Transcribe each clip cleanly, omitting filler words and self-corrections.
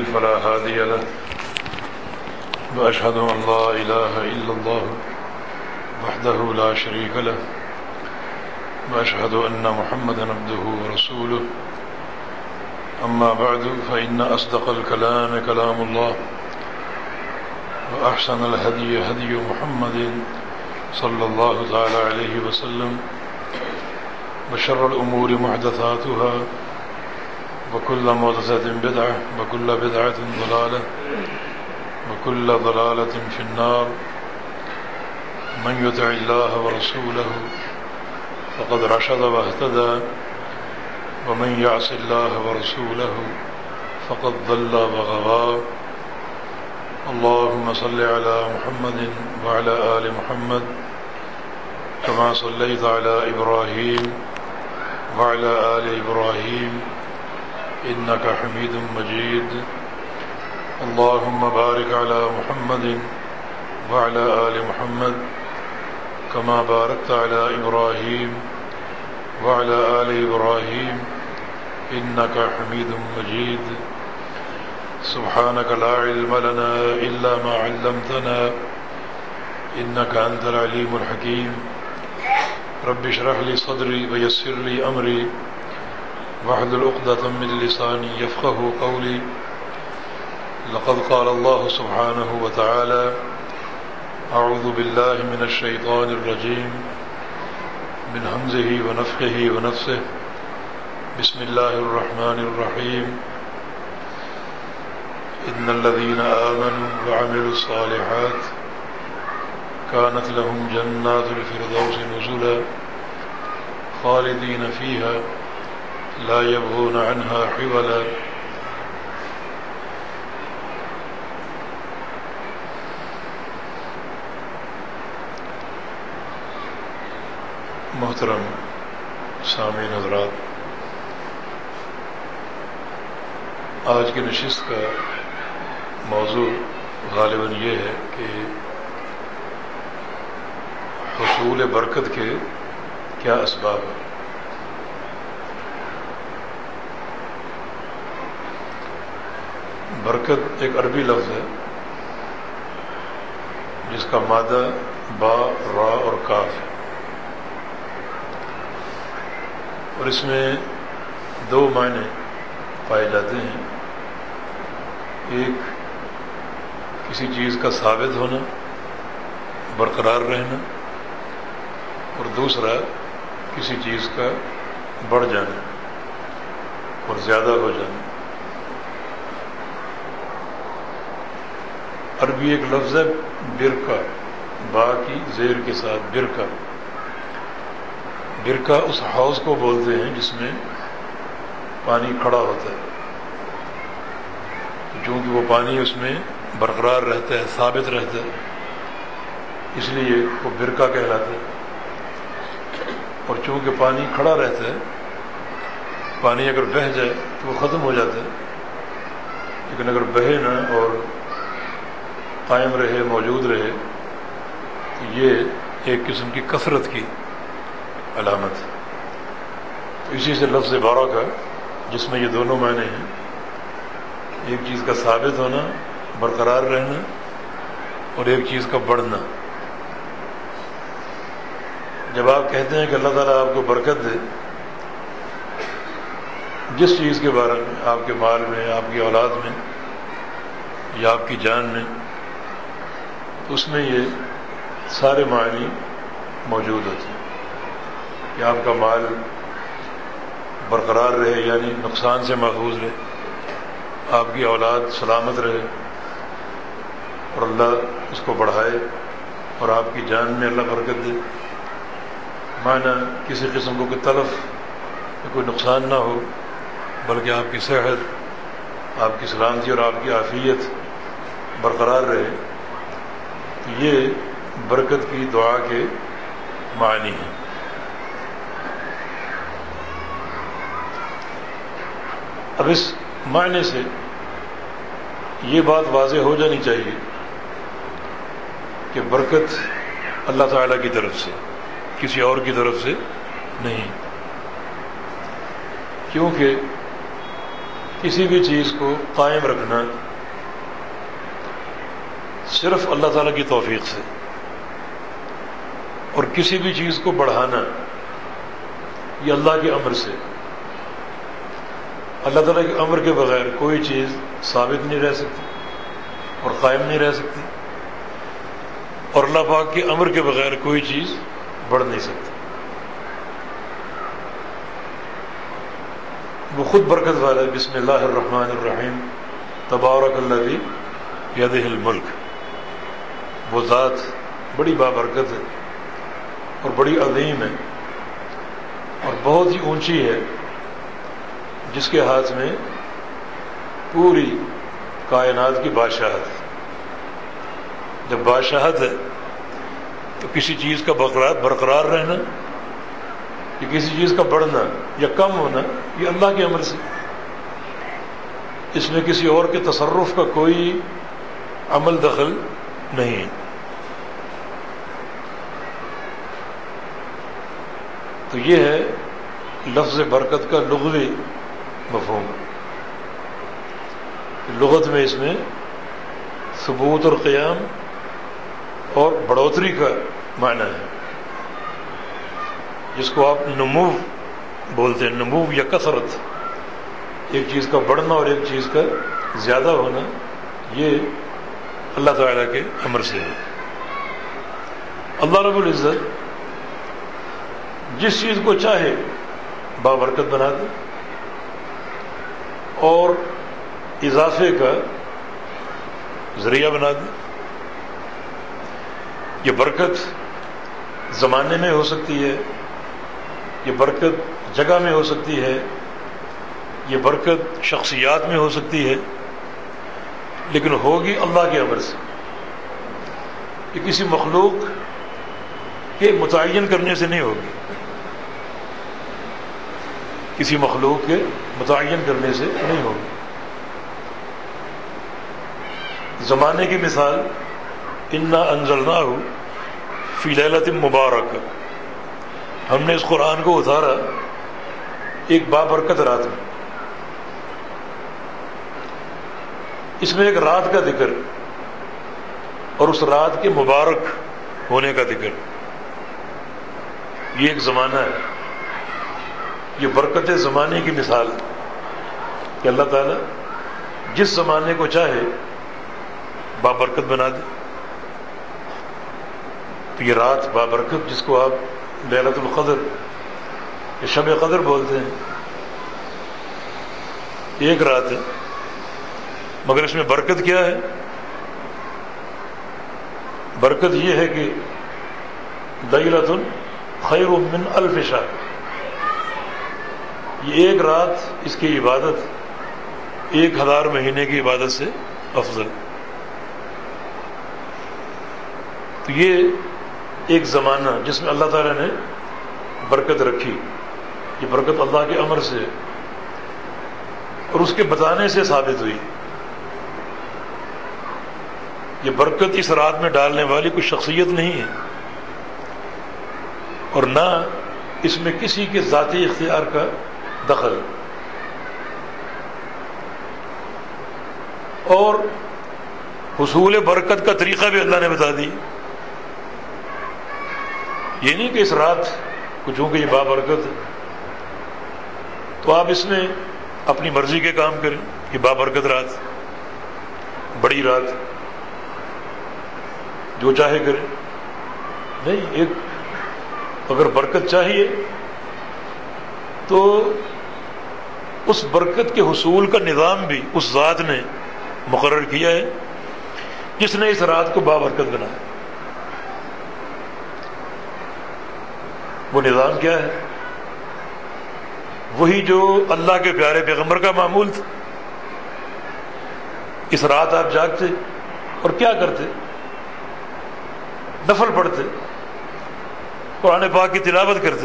فلا هادي له وأشهد أن لا إله إلا الله وحده لا شريك له وأشهد أن محمدا عبده ورسوله أما بعد فإن أصدق الكلام كلام الله وأحسن الهدي هدي محمد صلى الله تعالى عليه وسلم وشر الأمور محدثاتها وكل محدثة بدعة وكل بدعة ضلالة وكل ضلالة في النار من يطع الله ورسوله فقد رشد واهتدى ومن يعص الله ورسوله فقد ضل وغوى اللهم صل على محمد وعلى آل محمد كما صليت على إبراهيم وعلى آل إبراهيم إنك حميد مجيد اللهم بارك على محمد وعلى آل محمد كما باركت على إبراهيم وعلى آل إبراهيم إنك حميد مجيد سبحانك لا علم لنا إلا ما علمتنا إنك أنت العليم الحكيم رب اشرح لي صدري ويسر لي أمري واحلل عقدة من لساني يفقه قولي لقد قال الله سبحانه وتعالى أعوذ بالله من الشيطان الرجيم من همزه ونفخه ونفثه بسم الله الرحمن الرحيم إن الذين آمنوا وعملوا الصالحات كانت لهم جنات الفردوس نزلا خالدين فيها لا يبغون عنها حولا محترم سامعین حضرات، آج کی نشست کا موضوع غالباً یہ ہے کہ حصول برکت کے کیا اسباب ہیں۔ برکت ایک عربی لفظ ہے جس کا مادہ با، را اور کاف ہے، اور اس میں دو معنی پائے جاتے ہیں۔ ایک کسی چیز کا ثابت ہونا، برقرار رہنا، اور دوسرا کسی چیز کا بڑھ جانا اور زیادہ ہو جانا۔ عربی ایک لفظ ہے برکہ، با کی زیر کے ساتھ برکہ۔ برکہ اس حوض کو بولتے ہیں جس میں پانی کھڑا ہوتا ہے، چونکہ وہ پانی اس میں برقرار رہتا ہے، ثابت رہتا ہے، اس لیے وہ برکہ کہلاتا ہے۔ اور چونکہ پانی کھڑا رہتا ہے، پانی اگر بہہ جائے تو وہ ختم ہو جاتا ہے، لیکن اگر بہے نہ اور قائم رہے، موجود رہے، تو یہ ایک قسم کی کثرت کی علامت ہے۔ تو اسی سے لفظ برکہ جس میں یہ دونوں معنی ہیں، ایک چیز کا ثابت ہونا، برقرار رہنا، اور ایک چیز کا بڑھنا۔ جب آپ کہتے ہیں کہ اللہ تعالیٰ آپ کو برکت دے، جس چیز کے بارے میں، آپ کے مال میں، آپ کی اولاد میں یا آپ کی جان میں، اس میں یہ سارے معنی موجود ہوتے ہیں کہ آپ کا مال برقرار رہے، یعنی نقصان سے محفوظ رہے، آپ کی اولاد سلامت رہے اور اللہ اس کو بڑھائے، اور آپ کی جان میں اللہ برکت دے۔ معنی کسی قسم کو کوئی تلف یا کوئی نقصان نہ ہو، بلکہ آپ کی صحت، آپ کی سلامتی اور آپ کی عافیت برقرار رہے، تو یہ برکت کی دعا کے معنی ہیں۔ اب اس معنی سے یہ بات واضح ہو جانی چاہیے کہ برکت اللہ تعالیٰ کی طرف سے، کسی اور کی طرف سے نہیں، کیونکہ کسی بھی چیز کو قائم رکھنا صرف اللہ تعالیٰ کی توفیق سے، اور کسی بھی چیز کو بڑھانا یہ اللہ کے امر سے۔ اللہ تعالیٰ کے امر کے بغیر کوئی چیز ثابت نہیں رہ سکتی اور قائم نہیں رہ سکتی، اور اللہ پاک کے امر کے بغیر کوئی چیز بڑھ نہیں سکتی۔ وہ خود برکت والا ہے۔ بسم اللہ الرحمن الرحیم، تبارک الذی بیدہ الملک۔ وہ ذات بڑی بابرکت ہے اور بڑی عظیم ہے اور بہت ہی اونچی ہے، جس کے ہاتھ میں پوری کائنات کی بادشاہت ہے۔ جب بادشاہت ہے تو کسی چیز کا برقرار رہنا یا کسی چیز کا بڑھنا یا کم ہونا یہ اللہ کے امر سے، اس میں کسی اور کے تصرف کا کوئی عمل دخل نہیں ہے۔ تو یہ ہے لفظ برکت کا لغوی مفہوم۔ لغت میں اس میں ثبوت اور قیام اور بڑھوتری کا معنی ہے، جس کو آپ نمو بولتے ہیں، نمو یا کثرت، ایک چیز کا بڑھنا اور ایک چیز کا زیادہ ہونا، یہ اللہ تعالیٰ کے امر سے ہے۔ اللہ رب العزت جس چیز کو چاہے بابرکت بنا دے اور اضافے کا ذریعہ بنا دے۔ یہ برکت زمانے میں ہو سکتی ہے، یہ برکت جگہ میں ہو سکتی ہے، یہ برکت شخصیات میں ہو سکتی ہے، لیکن ہوگی اللہ کے امر سے۔ یہ کسی مخلوق کے متعین کرنے سے نہیں ہوگی، کسی مخلوق کے متعین کرنے سے نہیں ہوگی۔ زمانے کی مثال، انا انزلناہ فی لیلۃ مبارک، ہم نے اس قرآن کو اتارا ایک بابرکت رات میں۔ اس میں ایک رات کا ذکر اور اس رات کے مبارک ہونے کا ذکر، یہ ایک زمانہ ہے، یہ برکت زمانے کی مثال کہ اللہ تعالیٰ جس زمانے کو چاہے بابرکت بنا دے۔ تو یہ رات بابرکت، جس کو آپ لیلۃ القدر یا شب قدر بولتے ہیں، ایک رات ہے، مگر اس میں برکت کیا ہے؟ برکت یہ ہے کہ لیلۃ خیر من الف شہر، یہ ایک رات، اس کی عبادت 1000 مہینے کی عبادت سے افضل۔ تو یہ ایک زمانہ جس میں اللہ تعالیٰ نے برکت رکھی، یہ برکت اللہ کے امر سے اور اس کے بتانے سے ثابت ہوئی۔ یہ برکت اس رات میں ڈالنے والی کوئی شخصیت نہیں ہے، اور نہ اس میں کسی کے ذاتی اختیار کا دخل، اور حصول برکت کا طریقہ بھی اللہ نے بتا دی۔ یہ نہیں کہ اس رات کو چونکہ یہ بابرکت ہے تو آپ اس میں اپنی مرضی کے کام کریں، یہ بابرکت رات، بڑی رات، جو چاہے کریں۔ نہیں، ایک اگر برکت چاہیے تو اس برکت کے حصول کا نظام بھی اس ذات نے مقرر کیا ہے جس نے اس رات کو بابرکت بنایا۔ وہ نظام کیا ہے؟ وہی جو اللہ کے پیارے پیغمبر کا معمول تھا۔ اس رات آپ جاگتے اور کیا کرتے؟ نفل پڑھتے، قرآن پاک کی تلاوت کرتے۔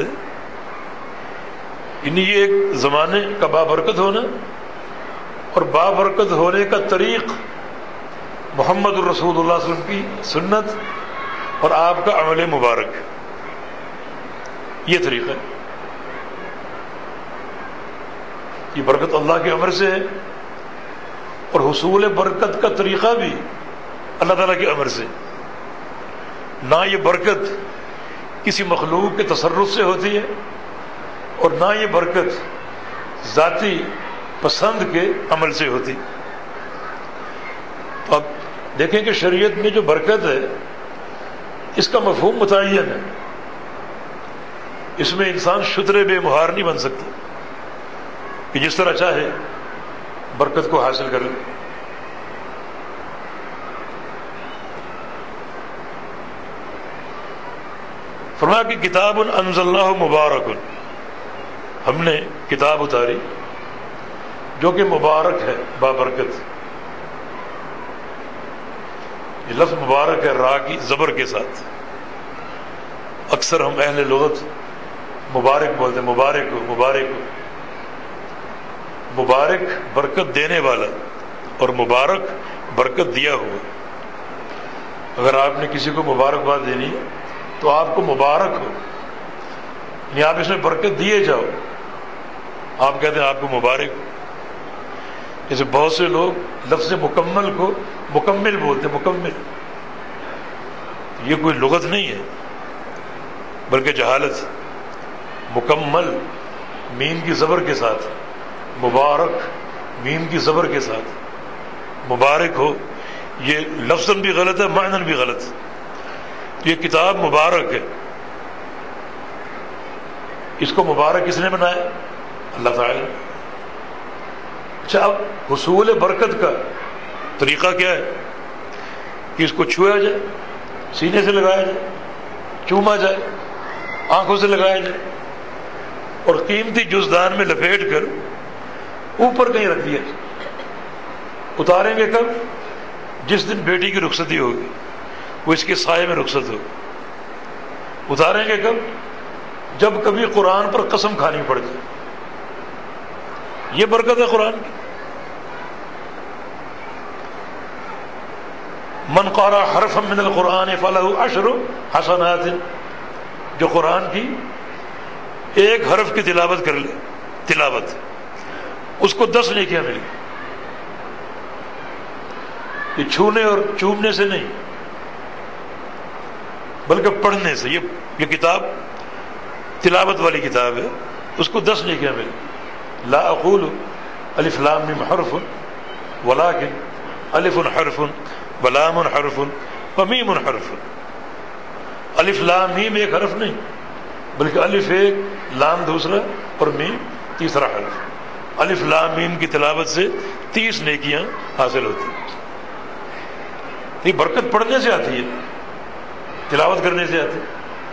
یہ ایک زمانے کا بابرکت ہونا، اور بابرکت ہونے کا طریق محمد الرسول اللہ صلی اللہ علیہ وسلم کی سنت اور آپ کا عمل مبارک، یہ طریقہ ہے۔ یہ برکت اللہ کے امر سے ہے، اور حصول برکت کا طریقہ بھی اللہ تعالیٰ کے امر سے۔ نہ یہ برکت کسی مخلوق کے تصرف سے ہوتی ہے، اور نہ یہ برکت ذاتی پسند کے عمل سے ہوتی۔ تو اب دیکھیں کہ شریعت میں جو برکت ہے اس کا مفہوم متعین ہے، اس میں انسان شتر بے مہار نہیں بن سکتا کہ جس طرح چاہے برکت کو حاصل کر لے۔ فرمایا کہ کتاب انزلناہ مبارک، ہم نے کتاب اتاری جو کہ مبارک ہے، بابرکت۔ یہ لفظ مبارک ہے را کی زبر کے ساتھ، اکثر ہم اہل لغت مبارک بولتے ہیں، مبارک ہو، مبارک ہو۔ مبارک برکت دینے والا، اور مبارک برکت دیا ہوا۔ اگر آپ نے کسی کو مبارکباد دینی ہے تو آپ کو مبارک ہو، یعنی آپ اس میں برکت دیے جاؤ، آپ کہتے ہیں آپ کو مبارک ہو۔ جیسے بہت سے لوگ لفظ مکمل کو مکمل بولتے، مکمل، یہ کوئی لغت نہیں ہے بلکہ جہالت۔ مکمل میم کی زبر کے ساتھ، مبارک میم کی زبر کے ساتھ، مبارک ہو، یہ لفظاً بھی غلط ہے، معناً بھی غلط۔ یہ کتاب مبارک ہے، اس کو مبارک کس نے بنایا؟ اللہ تعالی۔ اچھا، اب حصول برکت کا طریقہ کیا ہے؟ کہ اس کو چھویا جائے، سینے سے لگایا جائے، چوما جائے، آنکھوں سے لگایا جائے، اور قیمتی جزدان میں لپیٹ کر اوپر کہیں رکھ دیا جائے۔ اتاریں گے کب؟ جس دن بیٹی کی رخصتی ہوگی، وہ اس کے سائے میں رخصت ہوگی۔ اتاریں گے کب؟ جب کبھی قرآن پر قسم کھانی پڑ جائے۔ یہ برکت ہے قرآن کی۔ من قرأ حرفا من القرآن فلہ عشر حسنات، جو قرآن کی ایک حرف کی تلاوت کر لے، تلاوت، اس کو 10 نیکیاں ملیں۔ یہ چھونے اور چومنے سے نہیں بلکہ پڑھنے سے۔ یہ کتاب تلاوت والی کتاب ہے، اس کو 10 نیکیاں ملیں۔ لا اقول الف لام میم حرف ولکن الف حرف ولام حرف ومیم حرف۔ الف لام میم ایک حرف نہیں بلکہ الف ایک، لام دوسرا، اور میم تیسرا حرف۔ الف لام میم کی تلاوت سے 30 نیکیاں حاصل ہوتی ہیں۔ یہ برکت پڑھنے سے آتی ہے، تلاوت کرنے سے آتی ہے۔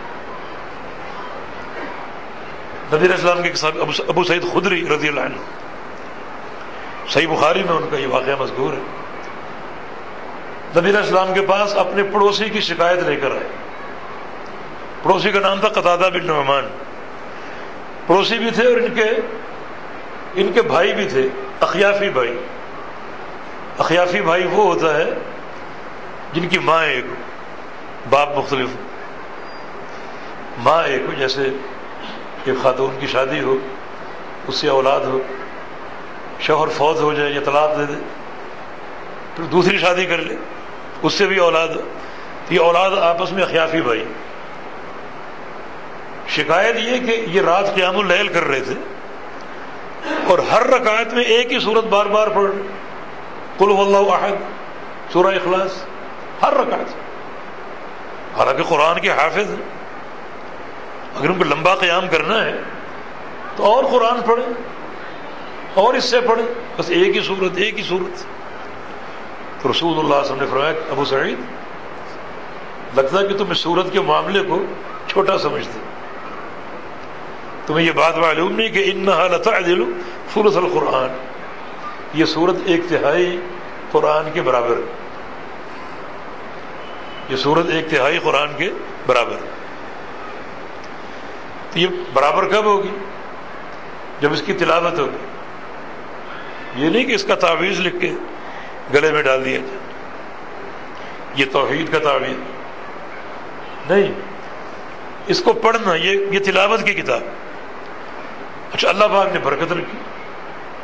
نبی علیہ السلام کے ایک صحابی ابو سعید خدری رضی اللہ عنہ، صحیح بخاری میں ان کا یہ واقعہ مذکور ہے۔ نبی علیہ السلام کے پاس اپنے پڑوسی کی شکایت لے کر آئے۔ پڑوسی کا نام تھا قتادہ بن نعمان۔ پڑوسی بھی تھے اور ان کے بھائی بھی تھے، اخیافی بھائی۔ اخیافی بھائی وہ ہوتا ہے جن کی ماں ایک ہو، باپ مختلف ہو، ماں ایک ہو۔ جیسے ایک خاتون کی شادی ہو، اس سے اولاد ہو، شوہر فوت ہو جائے یا طلاق دے دے، پھر دوسری شادی کر لے، اس سے بھی اولاد ہو، یہ اولاد آپس میں اخیافی بھائی۔ شکایت یہ کہ یہ رات قیام اللیل کر رہے تھے اور ہر رکعت میں ایک ہی سورت بار بار پڑھ رہے، قل هو اللہ احد، سورہ اخلاص، ہر رکعت۔ حالانکہ قرآن کے حافظ ہیں، اگر ان کو لمبا قیام کرنا ہے تو اور قرآن پڑھیں اور اس سے پڑھیں، بس ایک ہی سورت، ایک ہی سورت۔ تو رسول اللہ صلی اللہ علیہ وسلم نے فرمایا، ابو سعید، لگتا ہے کہ تم اس سورت کے معاملے کو چھوٹا سمجھتے، تمہیں یہ بات معلوم نہیں کہ انہا لتعدل ثلث القرآن، یہ سورت 1/3 قرآن کے برابر ہے، یہ سورت 1/3 قرآن کے برابر ہے۔ تو یہ برابر کب ہوگی؟ جب اس کی تلاوت ہوگی۔ یہ نہیں کہ اس کا تعویذ لکھ کے گلے میں ڈال دیا جائے، یہ توحید کا تعویذ نہیں، اس کو پڑھنا، یہ تلاوت کی کتاب۔ اچھا، اللہ پاک نے برکت رکھی،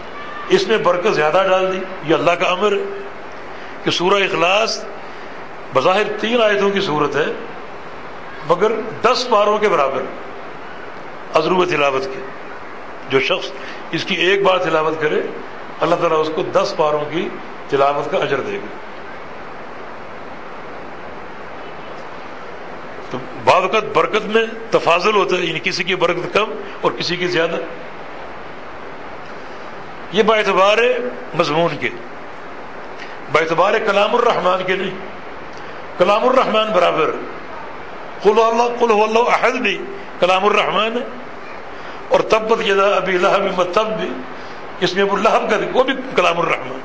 اس میں برکت زیادہ ڈال دی. یہ اللہ کا امر ہے کہ سورہ اخلاص بظاہر 3 آیتوں کی صورت ہے مگر 10 پاروں کے برابر ازرو تلاوت کے. جو شخص اس کی ایک بار تلاوت کرے اللہ تعالیٰ اس کو 10 پاروں کی تلاوت کا اجر دے گا. تو بعض اوقات برکت میں تفاضل ہوتا ہے، یعنی کسی کی برکت کم اور کسی کی زیادہ. یہ باعتبار مضمون کے، باعتبار کلام الرحمن کے نہیں. کلام الرحمن برابر، قل هو اللہ احد بھی کلام الرحمن ہے، اور تبت یدا ابی لہب وتب بھی اس میں ابو لہب کا وہ بھی کلام الرحمن.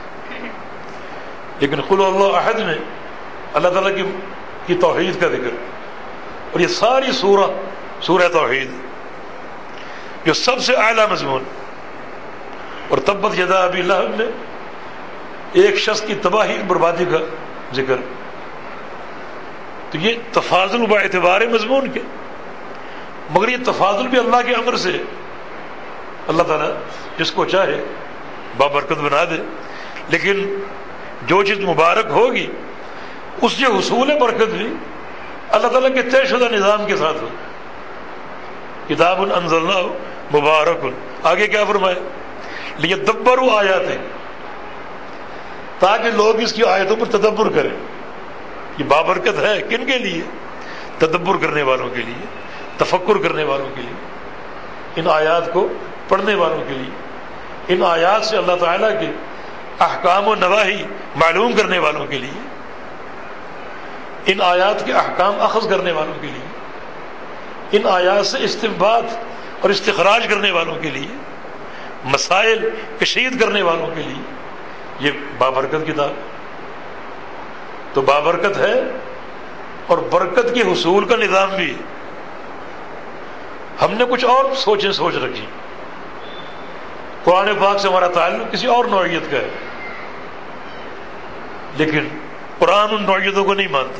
لیکن قل هو اللہ احد میں اللہ تعالیٰ کی توحید کا ذکر، اور یہ ساری سورہ توحید جو سب سے اعلیٰ مضمون. اور تبت یدا ابی لہب میں ایک شخص کی تباہی بربادی کا ذکر. تو یہ تفاضل با اعتبار مضمون کے، مگر یہ تفاضل بھی اللہ کے امر سے. اللہ تعالیٰ جس کو چاہے بابرکت بنا دے، لیکن جو چیز مبارک ہوگی اس سے حصول برکت بھی اللہ تعالیٰ کے طے شدہ نظام کے ساتھ ہو. کتاب انزلناہ مبارک، آگے کیا فرمایا؟ لیدبروا آیاتہ، تاکہ لوگ اس کی آیتوں پر تدبر کریں. یہ بابرکت ہے کن کے لیے؟ تدبر کرنے والوں کے لیے، تفکر کرنے والوں کے لیے، ان آیات کو پڑھنے والوں کے لیے، ان آیات سے اللہ تعالیٰ کے احکام و نواہی معلوم کرنے والوں کے لیے، ان آیات کے احکام اخذ کرنے والوں کے لیے، ان آیات سے استنباط اور استخراج کرنے والوں کے لیے، مسائل کشید کرنے والوں کے لیے یہ بابرکت کتاب. تو بابرکت ہے اور برکت کے حصول کا نظام بھی. ہم نے کچھ اور سوچ رکھی. قرآن پاک سے ہمارا تعلق کسی اور نوعیت کا ہے، لیکن قرآن ان نوعیتوں کو نہیں مانتا.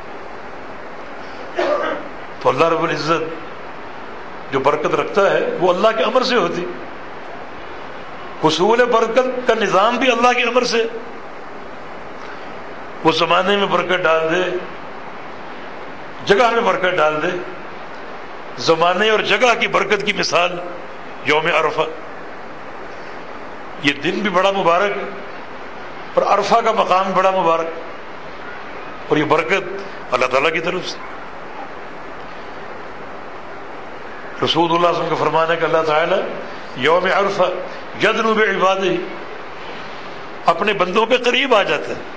تو اللہ رب العزت جو برکت رکھتا ہے وہ اللہ کے امر سے ہوتی. حصول برکت کا نظام بھی اللہ کے امر سے. وہ زمانے میں برکت ڈال دے، جگہ میں برکت ڈال دے. زمانے اور جگہ کی برکت کی مثال یوم عرفہ. یہ دن بھی بڑا مبارک ہے اور عرفہ کا مقام بڑا مبارک، اور یہ برکت اللہ تعالیٰ کی طرف سے. رسول اللہ صلی اللہ علیہ وسلم کا فرمان ہے کہ اللہ تعالیٰ یوم عرفہ یدنو بعبادہ، اپنے بندوں کے قریب آ جاتا ہے.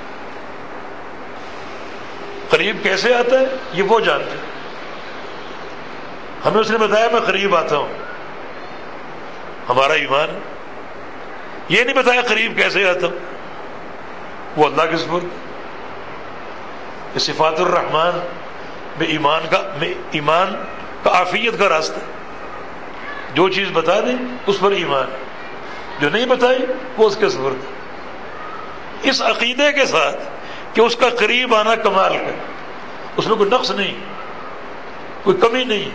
قریب کیسے آتا ہے یہ وہ جانتے ہیں. ہمیں اس نے بتایا میں قریب آتا ہوں، ہمارا ایمان. یہ نہیں بتایا قریب کیسے آتا ہوں، وہ اللہ کے سپرد. یہ صفات الرحمن میں ایمان کا عافیت کا راستہ. جو چیز بتا دیں اس پر ایمان، جو نہیں بتائی وہ اس کے سپرد. اس عقیدے کے ساتھ کہ اس کا قریب آنا کمال کا، اس میں کوئی نقص نہیں، کوئی کمی نہیں.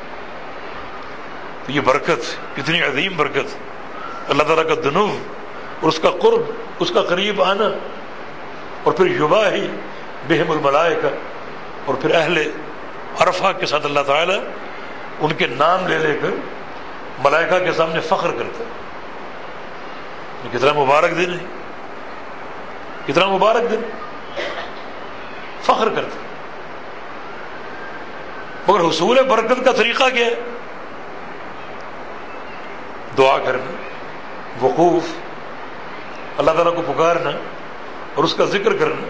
تو یہ برکت کتنی عظیم برکت، اللہ تعالیٰ کا دنو اور اس کا قرب، اس کا قریب آنا. اور پھر یباہی بہم الملائکہ، اور پھر اہل عرفہ کے ساتھ اللہ تعالیٰ ان کے نام لے لے کر ملائکہ کے سامنے فخر کرتا ہے. کتنا مبارک دن ہے، کتنا مبارک دن، فخر کرتا ہے. مگر حصول برکت کا طریقہ کیا ہے؟ دعا کرنا، وقوف، اللہ تعالیٰ کو پکارنا اور اس کا ذکر کرنا.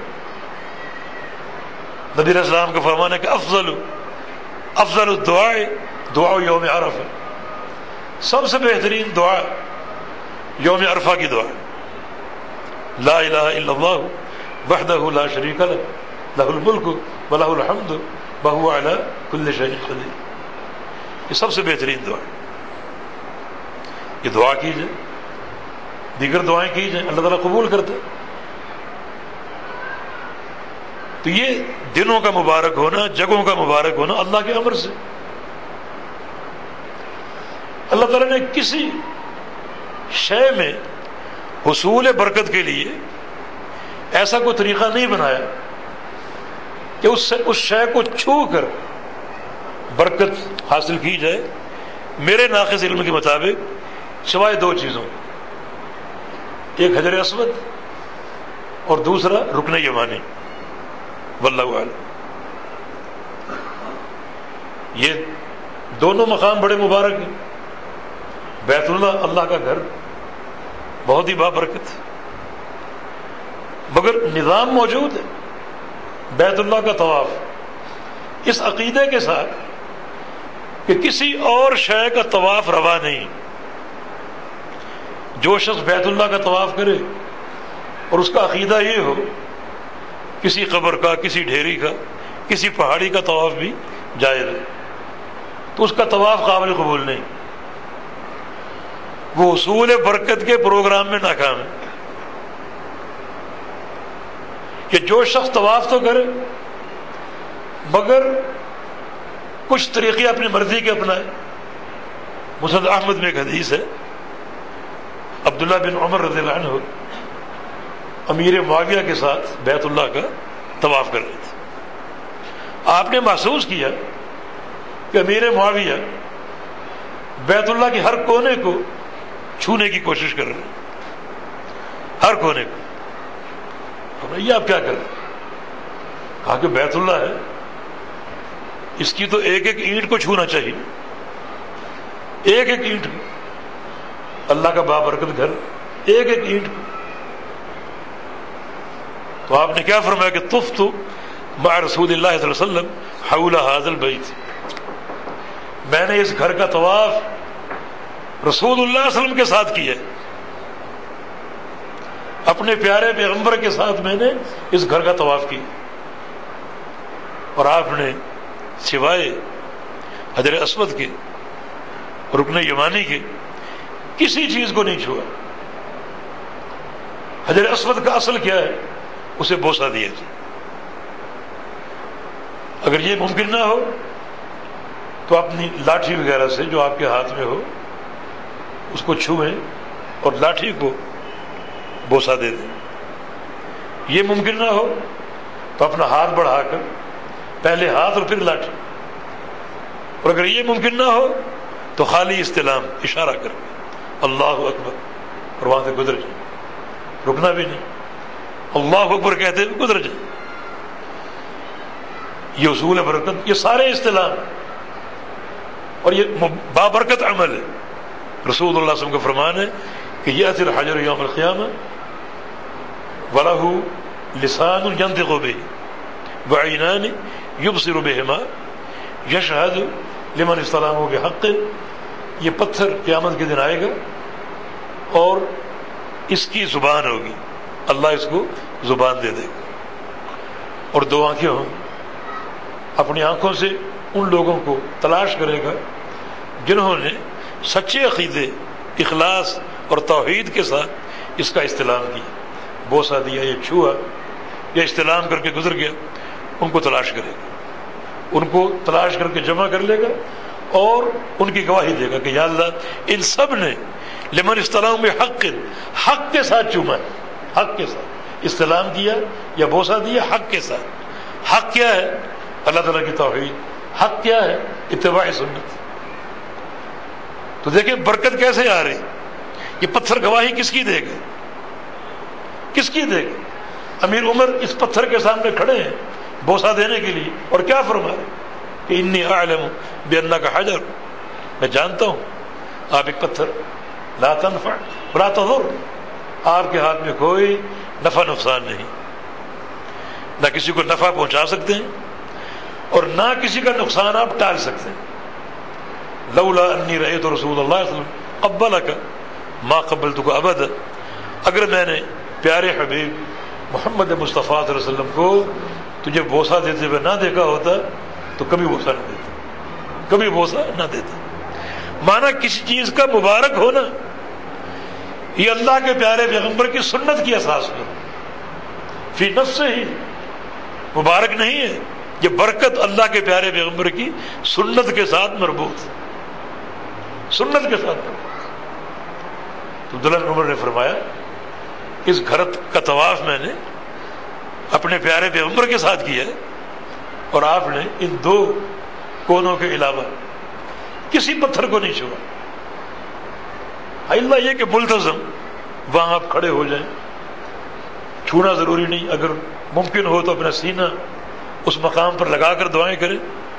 نبی علیہ السلام کا فرمان ہے کہ افضل الدعاء دعاء یوم عرفہ، سب سے بہترین دعا یوم عرفہ کی دعا. لا الہ الا اللہ وحدہ لا شریک لہ لہ الملک ولہ الحمد وہو علی کل شیء قدیر. یہ سب سے بہترین دعا. یہ دعا کیجئے، دیگر دعائیں کیجئے، اللہ تعالیٰ قبول کرتا ہے. تو یہ دنوں کا مبارک ہونا، جگہوں کا مبارک ہونا اللہ کے امر سے. اللہ تعالیٰ نے کسی شے میں حصول برکت کے لیے ایسا کوئی طریقہ نہیں بنایا کہ اس شے کو چھو کر برکت حاصل کی جائے میرے ناقص علم کے مطابق، سوائے دو چیزوں، ایک حجر اسود اور دوسرا رکن یمانی، واللہ اعلم۔ یہ دونوں مقام بڑے مبارک ہیں۔ بیت اللہ اللہ کا گھر بہت ہی بابرکت، مگر نظام موجود ہے بیت اللہ کا طواف اس عقیدے کے ساتھ کہ کسی اور شے کا طواف روا نہیں۔ جو شخص بیت اللہ کا طواف کرے اور اس کا عقیدہ یہ ہو کسی قبر کا، کسی ڈھیری کا، کسی پہاڑی کا طواف بھی جائز ہے، تو اس کا طواف قابل قبول نہیں، وہ حصول برکت کے پروگرام میں ناکام ہے۔ کہ جو شخص طواف تو کرے مگر کچھ طریقے اپنی مرضی کے اپنائے۔ مسند احمد میں ایک حدیث ہے، عبداللہ بن عمر رضی اللہ عنہ امیر معاویہ کے ساتھ بیت اللہ کا طواف کر رہے تھے۔ آپ نے محسوس کیا کہ امیر معاویہ بیت اللہ کے ہر کونے کو چھونے کی کوشش کر رہے ہیں، ہر کونے کو۔ یہ آپ کیا کر رہے ہیں؟ کہا کہ بیت اللہ ہے، اس کی تو ایک ایک اینٹ کو چھونا چاہیے، ایک ایک اینٹ کو، اللہ کا بابرکت گھر، ایک ایک اینٹ کو۔ تو آپ نے کیا فرمایا کہ طفت مع رسول اللہ صلی اللہ علیہ وسلم حول هذا البیت، میں نے اس گھر کا طواف رسول اللہ صلی اللہ علیہ وسلم کے ساتھ کیا، اپنے پیارے پیغمبر کے ساتھ میں نے اس گھر کا طواف کیا، اور آپ نے سوائے حجر اسود کے، رکن یمانی کے، کسی چیز کو نہیں چھوا۔ حجر اسود کا اصل کیا ہے؟ اسے بوسہ دیا جائے۔ اگر یہ ممکن نہ ہو تو اپنی لاٹھی وغیرہ سے جو آپ کے ہاتھ میں ہو اس کو چھوئیں اور لاٹھی کو بوسہ دے دیں۔ یہ ممکن نہ ہو تو اپنا ہاتھ بڑھا کر پہلے ہاتھ اور پھر لاٹھی، اور اگر یہ ممکن نہ ہو تو خالی استلام، اشارہ کر کے اللہ اکبر، اور وہاں سے گزر جائے، رکنا بھی نہیں، اللہ اکبر کہتے ہوئے گزر جائے۔ یہ اصول برکت، یہ سارے استلام، اور یہ بابرکت عمل ہے۔ رسول اللہ صلی اللہ علیہ وسلم کا فرمان ہے کہ یأتی الحجر یوم القیامہ وَلَهُ لسان ينطق به وعینان یبصر بہما یشہد لمن استلامہ بحق، یہ پتھر قیامت کے دن آئے گا اور اس کی زبان ہوگی، اللہ اس کو زبان دے دے گا، اور دو آنکھیں ہوں، اپنی آنکھوں سے ان لوگوں کو تلاش کرے گا جنہوں نے سچے عقیدے، اخلاص اور توحید کے ساتھ اس کا استلام کیا، بوسہ دیا یا چھوا یا استلام کر کے گزر گیا، ان کو تلاش کرے گا، ان کو تلاش کر کے جمع کر لے گا اور ان کی گواہی دے گا کہ یا اللہ ان سب نے لمن استلام بحق، حق کے ساتھ چوما ہے، حق کے ساتھ استلام کیا یا بوسہ دیا، حق کے ساتھ۔ حق کیا ہے؟ اللہ تعالیٰ کی توحید۔ حق کیا ہے؟ اتباع سنت۔ تو دیکھیں برکت کیسے آ رہی، یہ پتھر گواہی کس کی دے گا؟ کس کی دے گا؟ امیر عمر اس پتھر کے سامنے کھڑے ہیں بوسہ دینے کے لیے، اور کیا فرما رہے کہ انی اعلم بانک حجر، میں جانتا ہوں آپ ایک پتھر، لا تنفع ولا تضر، آپ کے ہاتھ میں کوئی نفع نقصان نہیں، نہ کسی کو نفع پہنچا سکتے ہیں اور نہ کسی کا نقصان آپ ٹال سکتے ہیں۔ لولا انی رأیت رسول اللہ صلی اللہ علیہ وسلم قبلک ما قبلتک ابدا، اگر میں نے پیارے حبیب محمد مصطفیٰ صلی اللہ علیہ وسلم کو تجھے بوسہ دیتے ہوئے نہ دیکھا ہوتا تو کبھی بوسہ نہ دیتا، کبھی بوسہ نہ دیتا۔ مانا کسی چیز کا مبارک ہونا یہ اللہ کے پیارے پیغمبر کی سنت کی اساس پر فی نفس سے ہی مبارک نہیں ہے، یہ برکت اللہ کے پیارے پیغمبر کی سنت کے ساتھ مربوط ہے، سنت کے ساتھ مربوط۔ تو عبداللہ بن عمر نے فرمایا اس گھر کا طواف میں نے اپنے پیارے پیغمبر کے ساتھ کیا ہے، اور آپ نے ان 2 کونوں کے علاوہ کسی پتھر کو نہیں چھوا۔ اللہ یہ کہ ملتزم وہاں آپ کھڑے ہو جائیں، چھونا ضروری نہیں، اگر ممکن ہو تو اپنا سینہ اس مقام پر لگا کر دعائیں کریں،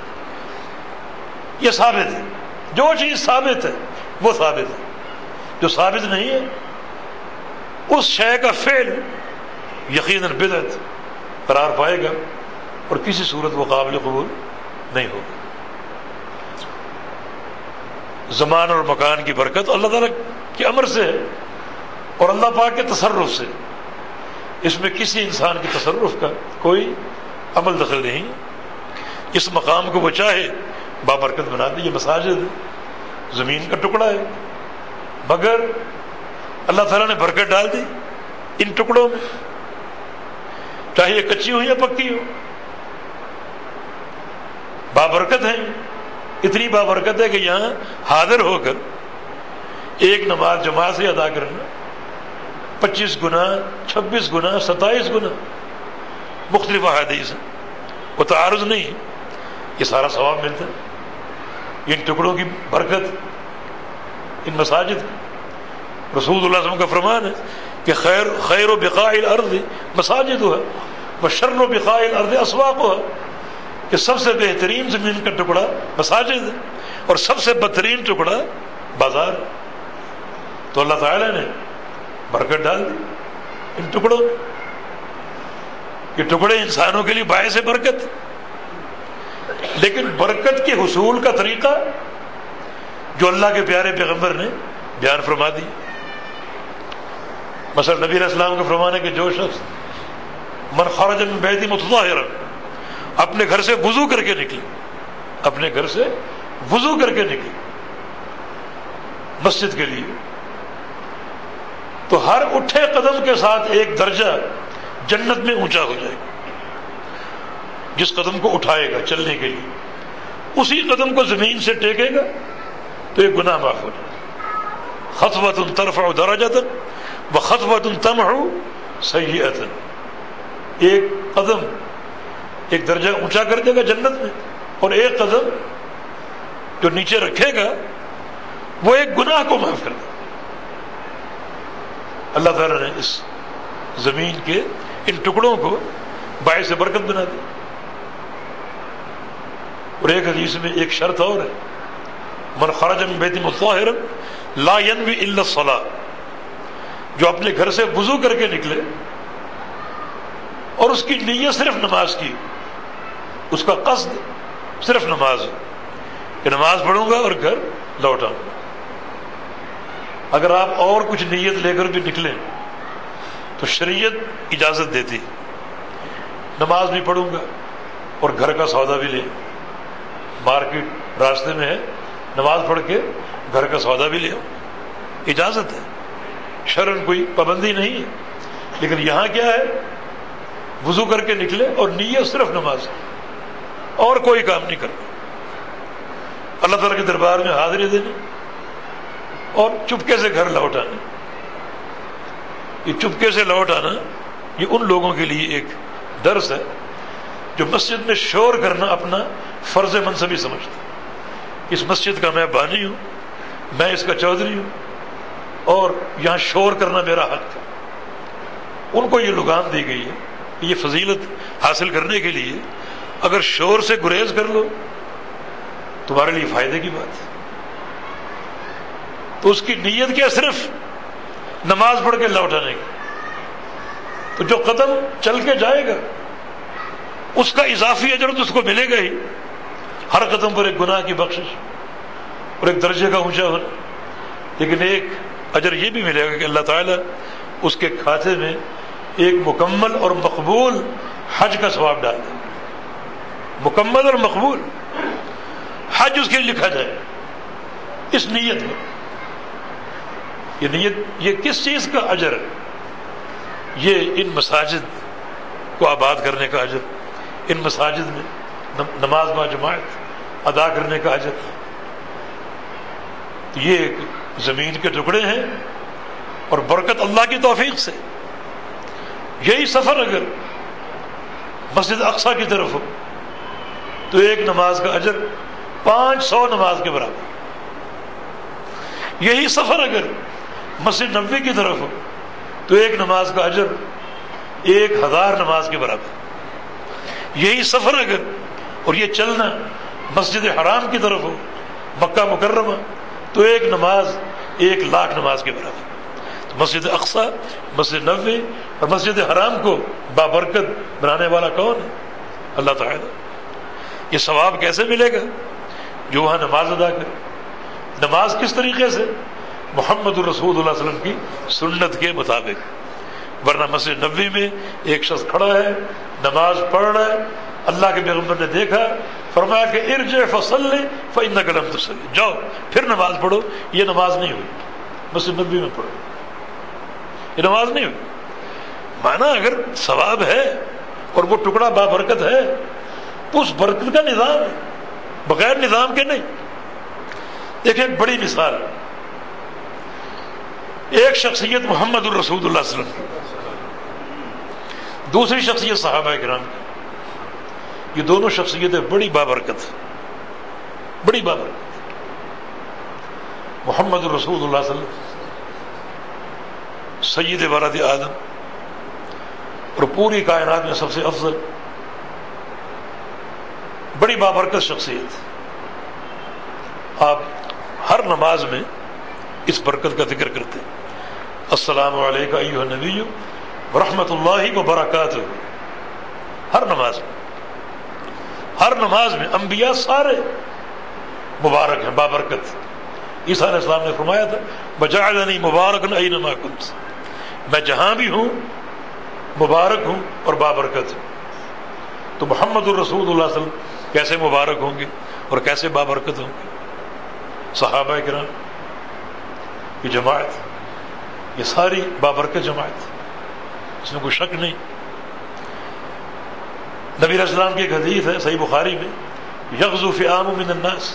یہ ثابت ہے۔ جو چیز ثابت ہے وہ ثابت ہے، جو ثابت نہیں ہے اس شے کا فعل یقیناً بدعت قرار پائے گا اور کسی صورت وہ قابل قبول نہیں ہوگا۔ زمان اور مکان کی برکت اللہ تعالیٰ کے امر سے ہے اور اللہ پاک کے تصرف سے، اس میں کسی انسان کے تصرف کا کوئی عمل دخل نہیں۔ اس مقام کو وہ چاہے بابرکت بنا دے، یہ مساجد زمین کا ٹکڑا ہے، مگر اللہ تعالیٰ نے برکت ڈال دی ان ٹکڑوں میں، چاہے یہ کچی ہو یا پکی ہو، بابرکت ہیں، اتنی بابرکت ہے کہ یہاں حاضر ہو کر ایک نماز جماعت سے ادا کرنا 25 گنا، 26 گنا، 27 گنا، مختلف احادیث ہیں، وہ تعارض نہیں، یہ سارا ثواب ملتا ہے۔ ان ٹکڑوں کی برکت، ان مساجد کی، رسول اللہ صلی اللہ علیہ وسلم کا فرمان ہے کہ خیر و بقاء الارض مساجدها وشر و بقاء الارض اسواقها، کہ سب سے بہترین زمین کا ٹکڑا مساجد ہے اور سب سے بدترین ٹکڑا بازار ہے۔ تو اللہ تعالی نے برکت ڈال دی ان ٹکڑوں میں، یہ ٹکڑے انسانوں کے لیے باعث برکت، لیکن برکت کے حصول کا طریقہ جو اللہ کے پیارے پیغمبر نے بیان فرما دی۔ مثلا نبی علیہ السلام کا فرمان ہے کہ جو شخص من خرج من بیت متطہرا، اپنے گھر سے وضو کر کے نکلے، اپنے گھر سے وضو کر کے نکلے مسجد کے لیے، تو ہر اٹھے قدم کے ساتھ ایک درجہ جنت میں اونچا ہو جائے گا۔ جس قدم کو اٹھائے گا چلنے کے لیے، اسی قدم کو زمین سے ٹیکے گا تو ایک گناہ معاف ہو جائے گا۔ خطوۃ ترفع درجۃ وخطوۃ تمحو سیئۃ، ایک قدم ایک درجہ اونچا کر دے گا جنت میں، اور ایک قدم جو نیچے رکھے گا وہ ایک گناہ کو معاف کر دے گا۔ اللہ تعالیٰ نے اس زمین کے ان ٹکڑوں کو باعث برکت بنا دی۔ اور ایک حدیث میں ایک شرط اور ہے، من خرج من بیت مطہرا لا ینوی الا الصلاۃ، جو اپنے گھر سے وضو کر کے نکلے اور اس کی نیت صرف نماز کی، اس کا قصد صرف نماز کہ نماز پڑھوں گا اور گھر لوٹ آؤں گا۔ اگر آپ اور کچھ نیت لے کر بھی نکلیں تو شریعت اجازت دیتی، نماز بھی پڑھوں گا اور گھر کا سودا بھی لے، مارکیٹ راستے میں ہے، نماز پڑھ کے گھر کا سودا بھی لے آؤ، اجازت ہے، شرعن کوئی پابندی نہیں ہے۔ لیکن یہاں کیا ہے، وضو کر کے نکلے اور نیت صرف نماز کی، اور کوئی کام نہیں کرنا، اللہ تعالیٰ کے دربار میں حاضری دینی اور چپکے سے گھر لوٹ آنا۔ یہ چپکے سے لوٹ آنا یہ ان لوگوں کے لیے ایک درس ہے جو مسجد میں شور کرنا اپنا فرض منصبی سمجھتا ہے۔ اس مسجد کا میں بانی ہوں، میں اس کا چودھری ہوں اور یہاں شور کرنا میرا حق ہے۔ ان کو یہ لگام دی گئی ہے کہ یہ فضیلت حاصل کرنے کے لیے اگر شور سے گریز کر لو تمہارے لیے فائدے کی بات ہے۔ تو اس کی نیت کیا، صرف نماز پڑھ کے لوٹ آنے کی، تو جو قدم چل کے جائے گا اس کا اضافی اجر تو اس کو ملے گا ہی، ہر قدم پر ایک گناہ کی بخشش اور ایک درجے کا اونچا ہونا، لیکن ایک اجر یہ بھی ملے گا کہ اللہ تعالیٰ اس کے کھاتے میں ایک مکمل اور مقبول حج کا ثواب ڈال دے، مکمل اور مقبول حج اس کے لیے لکھا جائے اس نیت میں۔ یہ نیت، یہ کس چیز کا اجر ہے؟ یہ ان مساجد کو آباد کرنے کا اجر، ان مساجد میں نماز با جماعت ادا کرنے کا اجر۔ یہ ایک زمین کے ٹکڑے ہیں اور برکت اللہ کی توفیق سے، یہی سفر اگر مسجد اقصیٰ کی طرف ہو تو ایک نماز کا اجر 500 نماز کے برابر. یہی سفر اگر مسجد نبوی کی طرف ہو تو ایک نماز کا اجر 1000 نماز کے برابر. یہی سفر اگر اور یہ چلنا مسجد حرام کی طرف ہو مکہ مکرمہ تو ایک نماز 1,00,000 نماز کے برابر. تو مسجد اقصیٰ، مسجد نبوی اور مسجد حرام کو بابرکت بنانے والا کون ہے؟ اللہ تعالیٰ. یہ ثواب کیسے ملے گا؟ جو وہاں نماز ادا کرے. نماز کس طریقے سے؟ محمد الرسول اللہ علیہ وسلم کی سنت کے مطابق. ورنہ مسجد نبوی میں ایک شخص کھڑا ہے نماز پڑھ رہا ہے، اللہ کے پیغمبر نے دیکھا، فرمایا کہ ارجع فصلی فإنک لم تصلی، جاؤ پھر نماز پڑھو. یہ نماز نہیں ہوئی، مسجد نبوی میں پڑھو، یہ نماز نہیں ہوئی. مانا اگر ثواب ہے اور وہ ٹکڑا بابرکت ہے تو اس برکت کا نظام ہے، بغیر نظام کے نہیں. دیکھیں ایک بڑی مثال، ایک شخصیت محمد الرسول اللہ صلی اللہ علیہ وسلم کی، دوسری شخصیت صحابہ کرام کی. یہ دونوں شخصیتیں بڑی بابرکت، بڑی بابرکت. محمد الرسول اللہ صلی اللہ علیہ وسلم سید ولد آدم اور پوری کائنات میں سب سے افضل، بڑی بابرکت شخصیت. آپ ہر نماز میں اس برکت کا ذکر کرتے ہیں. السلام علیکم ایھا النبی ورحمۃ اللہ وبرکاتہ. ہر نماز میں، ہر نماز میں انبیاء سارے مبارک ہیں، بابرکت. عیسیٰ علیہ السلام نے فرمایا تھا وجعلنی مبارکا اینما کنت، میں جہاں بھی ہوں مبارک ہوں اور بابرکت ہوں. تو محمد الرسول اللہ صلی اللہ علیہ وسلم کیسے مبارک ہوں گے اور کیسے بابرکت ہوں گے؟ صحابہ کرام یہ جماعت، یہ ساری بابرکت جماعت، اس میں کوئی شک نہیں. نبی علیہ السلام کی ایک حدیث ہے صحیح بخاری میں، یغزو فئام من الناس،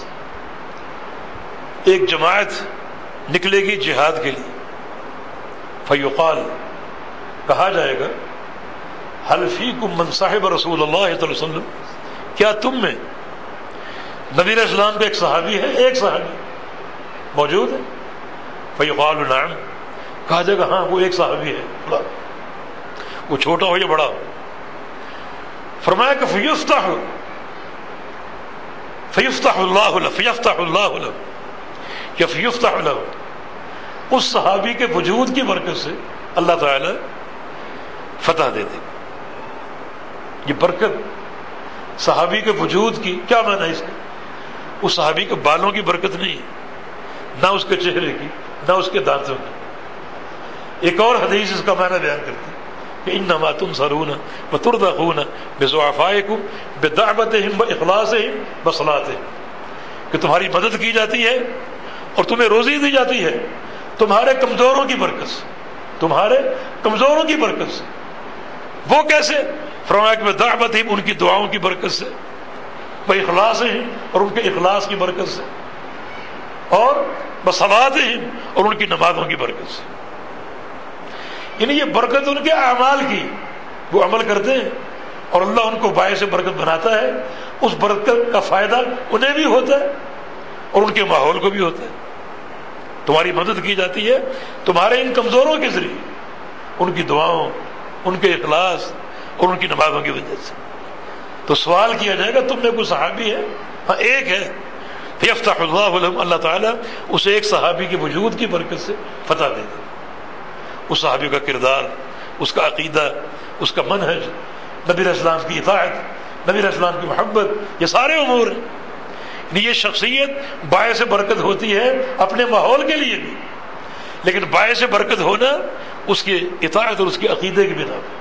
ایک جماعت نکلے گی جہاد کے لیے. فیقال، کہا جائے گا حل فیکم من صاحب رسول اللہ صلی اللہ علیہ وسلم، کیا تم میں نبی علیہ السلام کا ایک صحابی ہے، ایک صحابی موجود ہے؟ فیقال نعم، کہا جائے گا ہاں وہ ایک صحابی ہے، بڑا، وہ چھوٹا ہو یا بڑا ہو. فرمایا کہ فیفتح اللہ له، فیفتح اللہ له، یا فیفتح له، اس صحابی کے وجود کی برکت سے اللہ تعالی فتح دے دے. یہ برکت صحابی کے وجود کی کیا معنی ہے اس کا؟ اس صحابی کے بالوں کی برکت نہیں ہے، نہ اس کے چہرے کی، نہ اس کے دانتوں کی. ایک اور حدیث اس کا معنی بیان کرتی ہے کہ انما تنصرون وترزقون بضعفائکم بدعوتہم واخلاصہم وصلاتہم، کہ تمہاری مدد کی جاتی ہے اور تمہیں روزی دی جاتی ہے تمہارے کمزوروں کی برکت سے، تمہارے کمزوروں کی برکت سے. وہ کیسے؟ فرمایا کہ بدعوتہم، ان کی دعاؤں کی برکت سے، واخلاصہم، اور ان کے اخلاص کی برکت سے، اور بصلاتہم، اور ان کی نمازوں کی برکت سے. یعنی یہ برکت ان کے اعمال کی، وہ عمل کرتے ہیں اور اللہ ان کو باعث برکت بناتا ہے. اس برکت کا فائدہ انہیں بھی ہوتا ہے اور ان کے ماحول کو بھی ہوتا ہے. تمہاری مدد کی جاتی ہے تمہارے ان کمزوروں کے ذریعے، ان کی دعاؤں، ان کے اخلاص اور ان کی نمازوں کی وجہ سے. تو سوال کیا جائے گا تم میں کوئی صحابی ہے؟ ہاں ایک ہے. فیفتح اللہ لہم، اللہ تعالیٰ اسے ایک صحابی کے وجود کی برکت سے فتح دے دے. اس صحابی کا کردار، اس کا عقیدہ، اس کا منہج، نبی علیہ السلام کی اطاعت، نبی علیہ السلام کی محبت، یہ سارے امور ہیں. یہ شخصیت باعث برکت ہوتی ہے اپنے ماحول کے لیے بھی، لیکن باعث برکت ہونا اس کی اطاعت اور اس کے عقیدے کی بنا پر.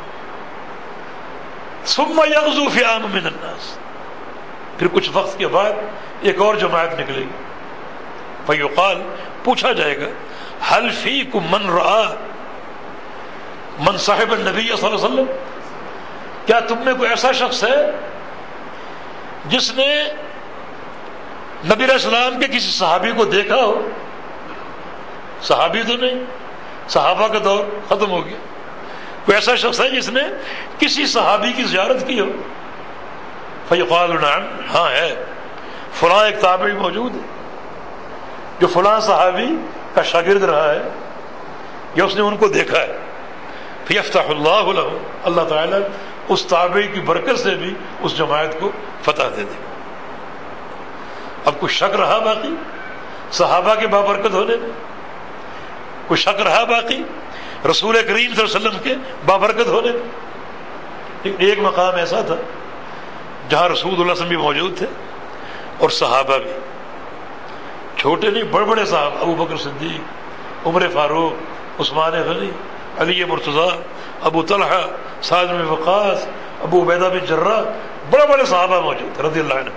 ثم یغزو فئام من الناس، پھر کچھ وقت کے بعد ایک اور جماعت نکلے گی. فیقال، پوچھا جائے گا حل فیکم من رآ من صاحب النبی صلی اللہ علیہ وسلم، کیا تم میں کوئی ایسا شخص ہے جس نے نبی علیہ السلام کے کسی صحابی کو دیکھا ہو؟ صحابی تو نہیں، صحابہ کا دور ختم ہو گیا. کوئی ایسا شخص ہے جس نے کسی صحابی کی زیارت کی ہو؟ فیقال نعم، ہاں ہے، فلاں ایک تابعی موجود ہے جو فلاں صحابی کا شاگرد رہا ہے یا اس نے ان کو دیکھا ہے. فیفتح اللہ لہ، اللہ تعالیٰ اس تابعی کی برکت سے بھی اس جماعت کو فتح دے دے. اب کوئی شک رہا باقی صحابہ کے بابرکت ہونے میں؟ کوئی شک رہا باقی رسول کریم صلی اللہ علیہ وسلم کے بابرکت ہونے میں؟ ایک مقام ایسا تھا جہاں رسول اللہ صلی اللہ علیہ وسلم بھی موجود تھے اور صحابہ بھی، چھوٹے نہیں بڑے بڑے صحابہ، ابو بکر صدیق، عمر فاروق، عثمان غنی، علی مرتضیٰ، ابو طلحہ، سعد بن وقاص، ابو عبیدہ بن جراح، بڑے بڑے صحابہ موجود رضی اللہ عنہ.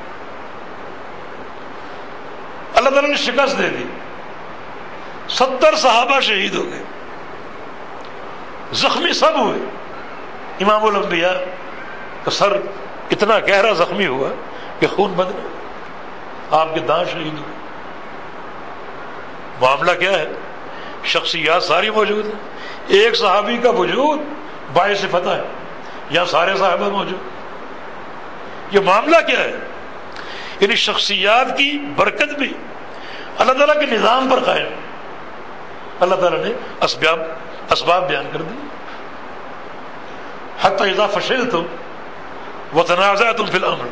اللہ تعالیٰ نے شکست دے دی، 70 صحابہ شہید ہو گئے، زخمی سب ہوئے. امام الانبیاء کا سر اتنا گہرا زخمی ہوا کہ خون بند گیا، آپ کے دانت شہید ہوئے. معاملہ کیا ہے؟ شخصیات ساری موجود ہیں، ایک صحابی کا وجود باعث فتح ہے، یہاں سارے صحابہ موجود. یہ معاملہ کیا ہے؟ یعنی شخصیات کی برکت بھی اللہ تعالیٰ کے نظام پر قائم. اللہ تعالیٰ نے اسباب بیان کر دی. حتی اذا فشلتم وتنازعتم فی الامر،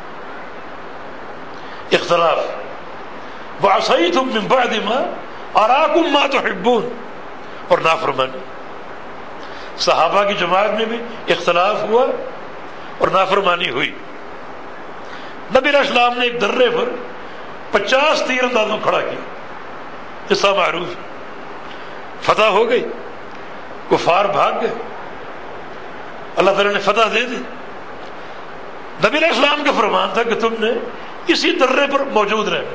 اختلاف، وعصیتم من بعد ما اراکم ما تحبون، اور نافرمانی. صحابہ کی جماعت میں بھی اختلاف ہوا اور نافرمانی ہوئی. نبی علیہ السلام نے ایک درے پر 50 تیر اندازوں کھڑا کیا، قصہ معروف ہے. فتح ہو گئی، کفار بھاگ گئے، اللہ تعالیٰ نے فتح دے دی. نبی علیہ السلام کا فرمان تھا کہ تم نے اسی درے پر موجود رہنا،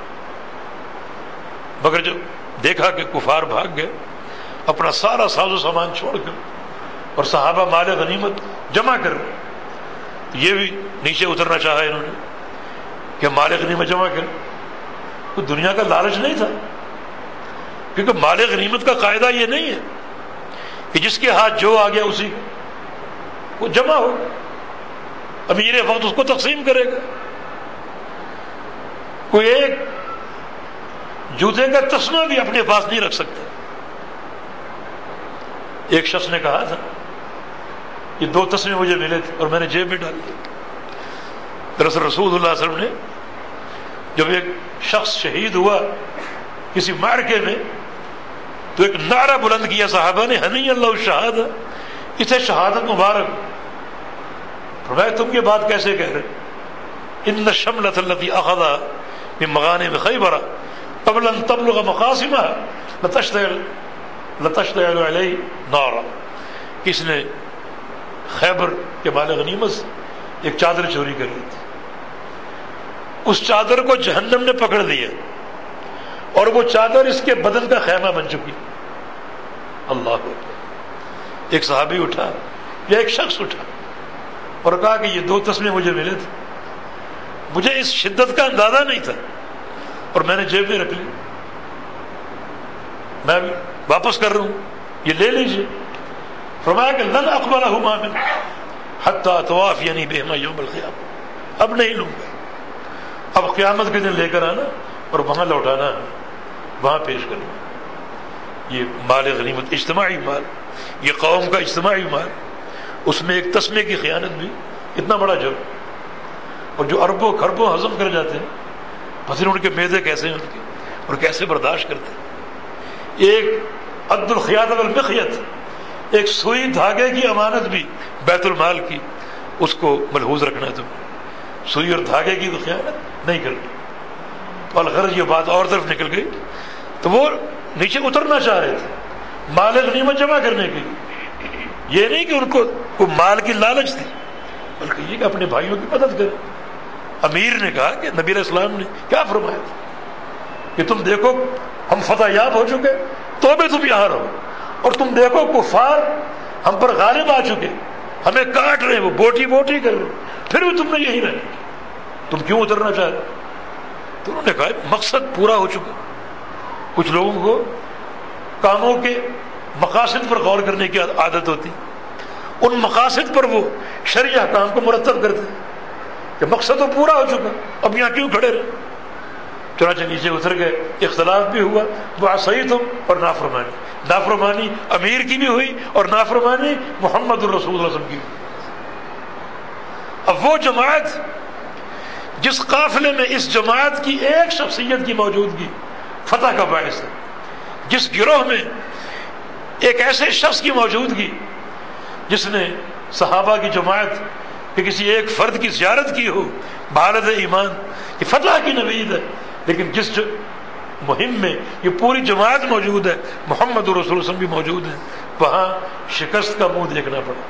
مگر جب دیکھا کہ کفار بھاگ گئے اپنا سارا ساز و سامان چھوڑ کر اور صحابہ مال غنیمت جمع کر رہے، یہ بھی نیچے اترنا چاہا انہوں نے کہ مال غنیمت جمع کر. کوئی دنیا کا لالچ نہیں تھا، کیونکہ مال غنیمت کا قاعدہ یہ نہیں ہے کہ جس کے ہاتھ جو آ گیا اسی وہ جمع ہو، امیر وقت اس کو تقسیم کرے گا. کوئی ایک جوتے کا تسمہ بھی اپنے پاس نہیں رکھ سکتا. ایک شخص نے کہا تھا یہ 2 تسمے مجھے ملے تھے اور میں نے جیب میں ڈال دیے. دراصل رسول اللہ صلی اللہ علیہ وسلم نے جب ایک شخص شہید ہوا کسی معرکے میں تو ایک نعرہ بلند کیا صحابہ نے، ہنی اللہ الشہادہ، اسے شہادت مبارک. فرمایا تم یہ بات کیسے کہہ رہے؟ ان الشملۃ التي اخذها من مغانم خیبر قبل ان تبلغ مقاصمها لتشتعل علیہ نارا. کس نے خیبر کے مال غنیمت سے ایک چادر چوری کر لی تھی، اس چادر کو جہنم نے پکڑ لیا اور وہ چادر اس کے بدن کا خیمہ بن چکی. اللہ اکبر. ایک صحابی اٹھا یا ایک شخص اٹھا اور کہا کہ یہ 2 تسمے مجھے ملے تھے، مجھے اس شدت کا اندازہ نہیں تھا اور میں نے جیب میں رکھ لی، میں واپس کر رہا ہوں، یہ لے لیجیے. فرمایا کہ لن اقبلہما من حتی توافینی بہما یوم القیامہ، اب نہیں لوں گا، اب قیامت کے دن لے کر آنا اور وہاں لوٹانا، وہاں پیش کرنا. یہ مال غنیمت اجتماعی مال، یہ قوم کا اجتماعی مال، اس میں ایک تسمے کی خیانت بھی اتنا بڑا جرم. اور جو اربوں خربوں ہضم کر جاتے ہیں، پتہ نہیں ان کے معدے کیسے ہیں ان کے اور کیسے برداشت کرتے ہیں. ایک عد الخیاط والمخیط، ایک سوئی دھاگے کی امانت بھی بیت المال کی، اس کو ملحوظ رکھنا ہے. تم سوئی اور دھاگے کی تو خیانت نہیں کرنی. تو الغرض یہ بات اور طرف نکل گئی. تو وہ نیچے اترنا چاہ رہے تھے مال غنیمت جمع کرنے کے لیے. یہ نہیں کہ ان کو مال کی لالچ تھی، بلکہ یہ کہ اپنے بھائیوں کی مدد کریں. امیر نے کہا کہ نبی علیہ السلام نے کیا فرمایا تھا کہ تم دیکھو ہم فتح یاب ہو چکے تو بھی تم یہاں رہو، اور تم دیکھو کفار ہم پر غالب آ چکے، ہمیں کاٹ رہے، وہ بوٹی بوٹی کر رہے، پھر بھی تم نے یہی رہے، تم کیوں اترنا چاہ رہے؟ تو انہوں نے کہا مقصد پورا ہو چکا. کچھ لوگوں کو کاموں کے مقاصد پر غور کرنے کی عادت ہوتی، ان مقاصد پر وہ شرعی احکام کو مرتب کرتے کہ مقصد تو پورا ہو چکا، اب یہاں کیوں کھڑے رہے؟ چنانچہ نیچے اتر گئے، اختلاف بھی ہوا، وعصیتم اور نافرمانی، نافرمانی امیر کی بھی ہوئی اور نافرمانی محمد الرسول صلی اللہ علیہ وسلم کی بھی۔ اب وہ جماعت جس قافلے میں اس جماعت کی ایک شخصیت کی موجودگی فتح کا باعث ہے، جس گروہ میں ایک ایسے شخص کی موجودگی جس نے صحابہ کی جماعت کہ کسی ایک فرد کی زیارت کی ہو بحالت ایمان، یہ فتح کی نوید ہے، لیکن جس مہم میں یہ پوری جماعت موجود ہے، محمد رسول اللہ صلی اللہ علیہ وسلم بھی موجود ہے، وہاں شکست کا منہ دیکھنا پڑا۔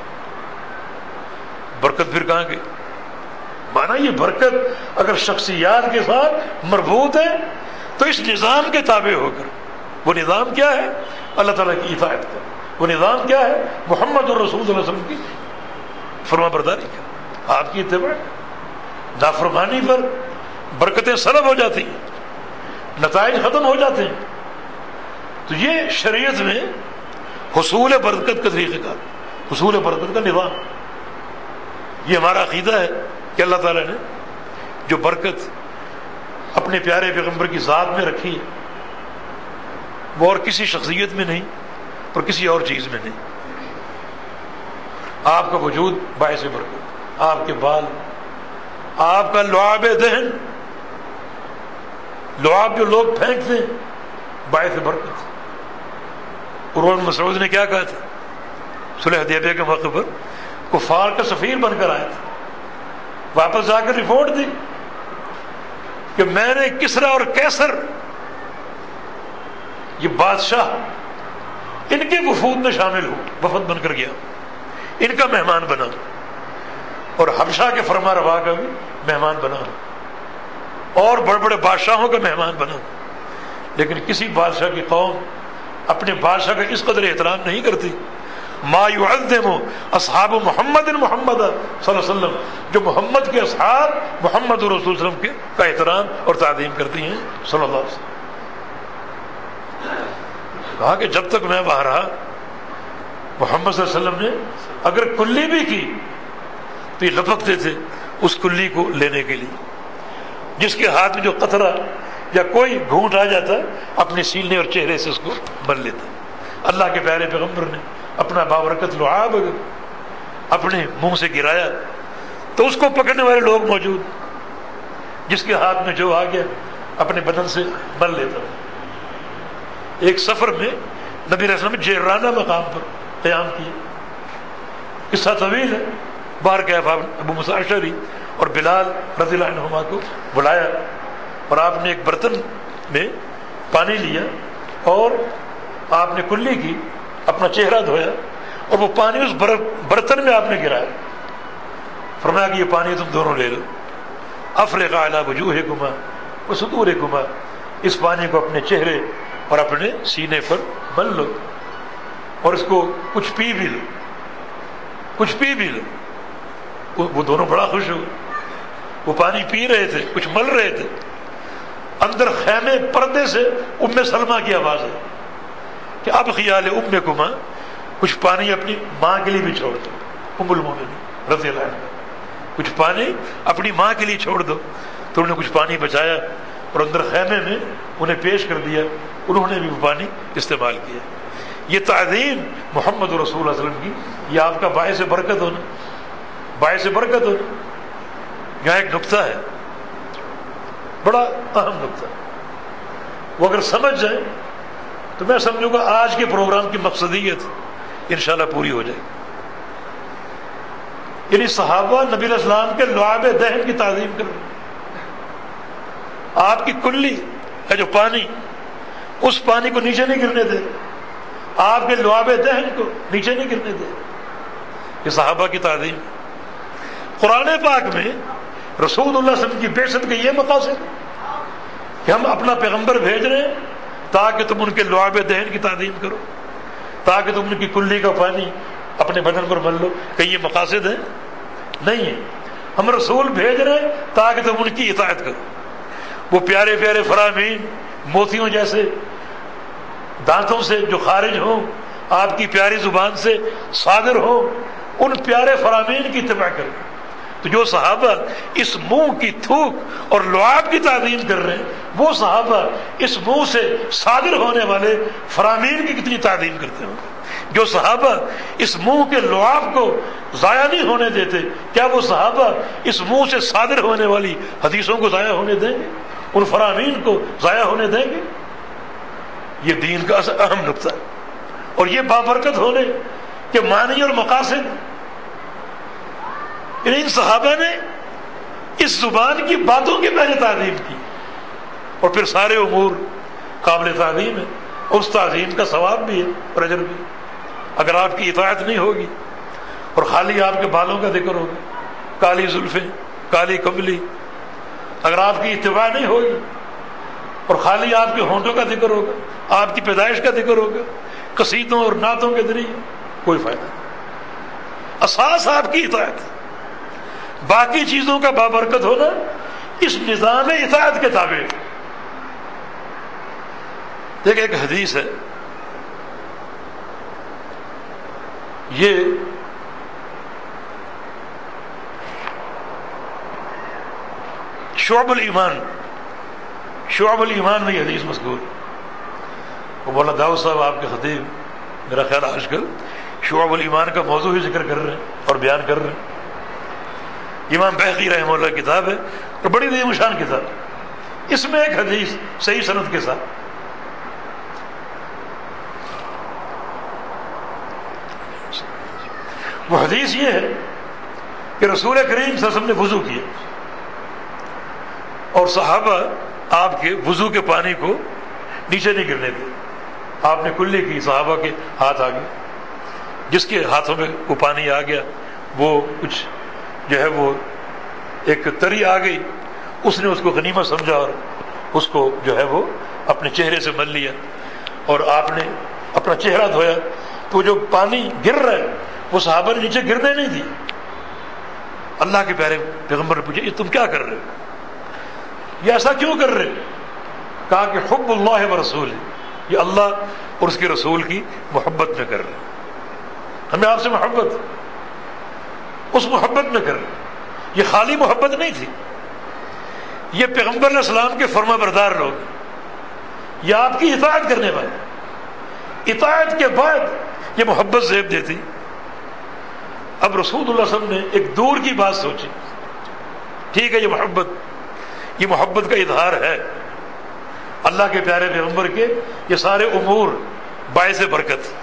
برکت پھر کہاں گئی؟ مانا یہ برکت اگر شخصیات کے ساتھ مربوط ہے تو اس نظام کے تابع ہو کر، وہ نظام کیا ہے؟ اللہ تعالیٰ کی اطاعت کا۔ وہ نظام کیا ہے؟ محمد الرسول صلی اللہ علیہ وسلم کی فرما برداری کا، آپ کی اتباع۔ نافرمانی پر برکتیں سلب ہو جاتی ہیں، نتائج ختم ہو جاتے ہیں۔ تو یہ شریعت میں حصول برکت کا طریقہ کار، حصول برکت کا نظام، یہ ہمارا عقیدہ ہے کہ اللہ تعالیٰ نے جو برکت اپنے پیارے پیغمبر کی ذات میں رکھی ہے وہ اور کسی شخصیت میں نہیں اور کسی اور چیز میں نہیں۔ آپ کا وجود باعث برکت، آپ کے بال، آپ کا لعاب دہن، لعاب جو لوگ پھینکتے ہیں، باعث برکت۔ عروہ بن مسعود نے کیا کہا تھا صلح حدیبیہ کے موقع پر؟ کفار کا سفیر بن کر آیا تھا، واپس جا کر رپورٹ دی کہ میں نے کسرا اور کیسر، یہ بادشاہ، ان کے وفود میں شامل ہوں، وفد بن کر گیا، ان کا مہمان بنا، اور حبشہ کے فرما روا کا بھی مہمان بنا، اور بڑے بڑے بادشاہوں کا مہمان بنا، لیکن کسی بادشاہ کی قوم اپنے بادشاہ کا اس قدر احترام نہیں کرتی۔ ما يعظم اصحاب محمد محمد صلی اللہ علیہ وسلم، جو محمد کے اصحاب محمد رسول صلی اللہ علیہ وسلم کے کا احترام اور تعظیم کرتی ہیں صلی اللہ علیہ وسلم۔ کہا کہ جب تک میں وہاں رہا محمد صلی اللہ علیہ وسلم نے اگر کلی بھی کی تو یہ لپکتے تھے اس کلی کو لینے کے لیے، جس کے ہاتھ میں جو قطرہ یا کوئی گھونٹ آ جاتا اپنے سینے اور چہرے سے اس کو بن لیتا۔ اللہ کے پیارے پیغمبر نے اپنا بابرکت لعاب اپنے منہ سے گرایا تو اس کو پکڑنے والے لوگ موجود، جس کے ہاتھ میں جو آ گیا اپنے بدن سے بن لیتا۔ ایک سفر میں نبی علیہ السلام جیرانہ مقام پر قیام کیا، قصہ طویل ہے، باہر گیا ابو موسیٰ اشعری اور بلال رضی اللہ عنہما کو بلایا، اور آپ نے ایک برتن میں پانی لیا اور آپ نے کلی کی، اپنا چہرہ دھویا، اور وہ پانی اس برتن میں آپ نے گرایا، فرمایا کہ یہ پانی تم دونوں لے لو، افرغ علی وجوہکما وصدورکما، اس پانی کو اپنے چہرے اور اپنے سینے پر مل لو، اور اس کو کچھ پی بھی لو، کچھ پی بھی لو۔ وہ دونوں بڑا خوش ہوئے، وہ پانی پی رہے تھے، کچھ مل رہے تھے۔ اندر خیمے پردے سے ام سلمہ کی آواز ہے کہ اب خیال امکما، کچھ پانی اپنی ماں کے لیے بھی چھوڑ دو، ام المومنین رضی اللہ عنہ، کچھ پانی اپنی ماں کے لیے چھوڑ دو۔ تو انہوں نے کچھ پانی بچایا اور اندر خیمے میں انہیں پیش کر دیا، انہوں نے بھی وہ پانی استعمال کیا۔ یہ تعظیم محمد رسول اللہ صلی اللہ علیہ وسلم کی، یہ آپ کا باعث برکت ہونا، باعث برکت ہونا۔ یہاں ایک نقطہ ہے، بڑا اہم نقطہ، وہ اگر سمجھ جائیں تو میں سمجھوں گا آج کے پروگرام کی مقصدیت انشاءاللہ پوری ہو جائے گی۔ یعنی صحابہ نبی علیہ السلام کے لعاب دہن کی تعظیم کر رہے ہیں۔ آپ کی کلی ہے جو پانی، اس پانی کو نیچے نہیں گرنے دے، آپ کے لعاب دہن کو نیچے نہیں گرنے دے، یہ صحابہ کی تعظیم۔ قرآن پاک میں رسول اللہ صلی اللہ علیہ وسلم کی بعثت کے یہ مقاصد کہ ہم اپنا پیغمبر بھیج رہے ہیں تاکہ تم ان کے لعاب دہن کی تعظیم کرو، تاکہ تم ان کی کلی کا پانی اپنے بدن پر مل لو، کہ یہ مقاصد ہیں؟ نہیں ہے۔ ہم رسول بھیج رہے ہیں تاکہ تم ان کی اطاعت کرو۔ وہ پیارے پیارے فرامین موتیوں جیسے دانتوں سے جو خارج ہوں آپ کی پیاری زبان سے صادر ہو ان پیارے فرامین کی اتباع کریں. تو جو صحابہ اس منہ کی تھوک اور لعاب کی تعظیم کر رہے ہیں وہ صحابہ اس منہ سے صادر ہونے والے فرامین کی کتنی تعظیم کرتے ہوں. جو صحابہ اس منہ کے لعاب کو ضائع نہیں ہونے دیتے کیا وہ صحابہ اس منہ سے صادر ہونے والی حدیثوں کو ضائع ہونے دیں گے؟ ان فرامین کو ضائع ہونے دیں گے؟ یہ دین کا اہم نقطہ ہے. اور یہ بابرکت ہونے کے معنی اور مقاصد ان صحابہ نے اس زبان کی باتوں کی پہلے تعظیم کی اور پھر سارے امور قابل تعظیم ہے. اس تعظیم کا ثواب بھی ہے اور اجر بھی. اگر آپ کی اطاعت نہیں ہوگی اور خالی آپ کے بالوں کا ذکر ہوگا، کالی زلفیں، کالی کملی، اگر آپ کی اتباع نہیں ہوگی اور خالی آپ کے ہونٹوں کا ذکر ہوگا، آپ کی پیدائش کا ذکر ہوگا قصیدوں اور نعتوں کے ذریعے، کوئی فائدہ نہیں. اساس آپ کی اطاعت. باقی چیزوں کا بابرکت ہونا اس نظام اطاعت کے تابع. دیکھ ایک حدیث ہے، یہ شعب الایمان میں یہ حدیث مذکور. وہ مولانا داؤد صاحب آپ کے خطیب میرا خیال آج کل شعب الایمان کا موضوع ہی ذکر کر رہے ہیں اور بیان کر رہے ہیں. امام بہقی رحمہ اللہ کتاب ہے اور بڑی عظیم شان کتاب. اس میں ایک حدیث صحیح سند کے ساتھ وہ حدیث یہ ہے کہ رسول کریم صلی اللہ علیہ وسلم نے وضو کیا اور صحابہ آپ کے وضو کے پانی کو نیچے نہیں گرنے دے. آپ نے کلی کی، صحابہ کے ہاتھ آ گئے، جس کے ہاتھوں میں وہ پانی آ گیا وہ کچھ جو ہے وہ ایک تری آ گئی، اس نے اس کو غنیمت سمجھا اور اس کو جو ہے وہ اپنے چہرے سے مل لیا اور آپ نے اپنا چہرہ دھویا. تو جو پانی گر رہا ہے وہ صحابہ نے نیچے گرنے نہیں دی. اللہ کے پیارے پیغمبر نے پوچھا یہ تم کیا کر رہے ہو، یہ ایسا کیوں کر رہے ہو؟ کہا کہ حب اللہ و رسول، یہ اللہ اور اس کے رسول کی محبت میں کر رہے ہیں. ہمیں آپ سے محبت، اس محبت میں کر رہے ہیں. یہ خالی محبت نہیں تھی، یہ پیغمبر علیہ السلام کے فرما بردار لوگ، یہ آپ کی اطاعت کرنے والے. اطاعت کے بعد یہ محبت زیب دیتی. اب رسول اللہ صلی اللہ علیہ وسلم نے ایک دور کی بات سوچی. ٹھیک ہے یہ محبت کا اظہار ہے. اللہ کے پیارے پیغمبر کے یہ سارے امور باعث برکت،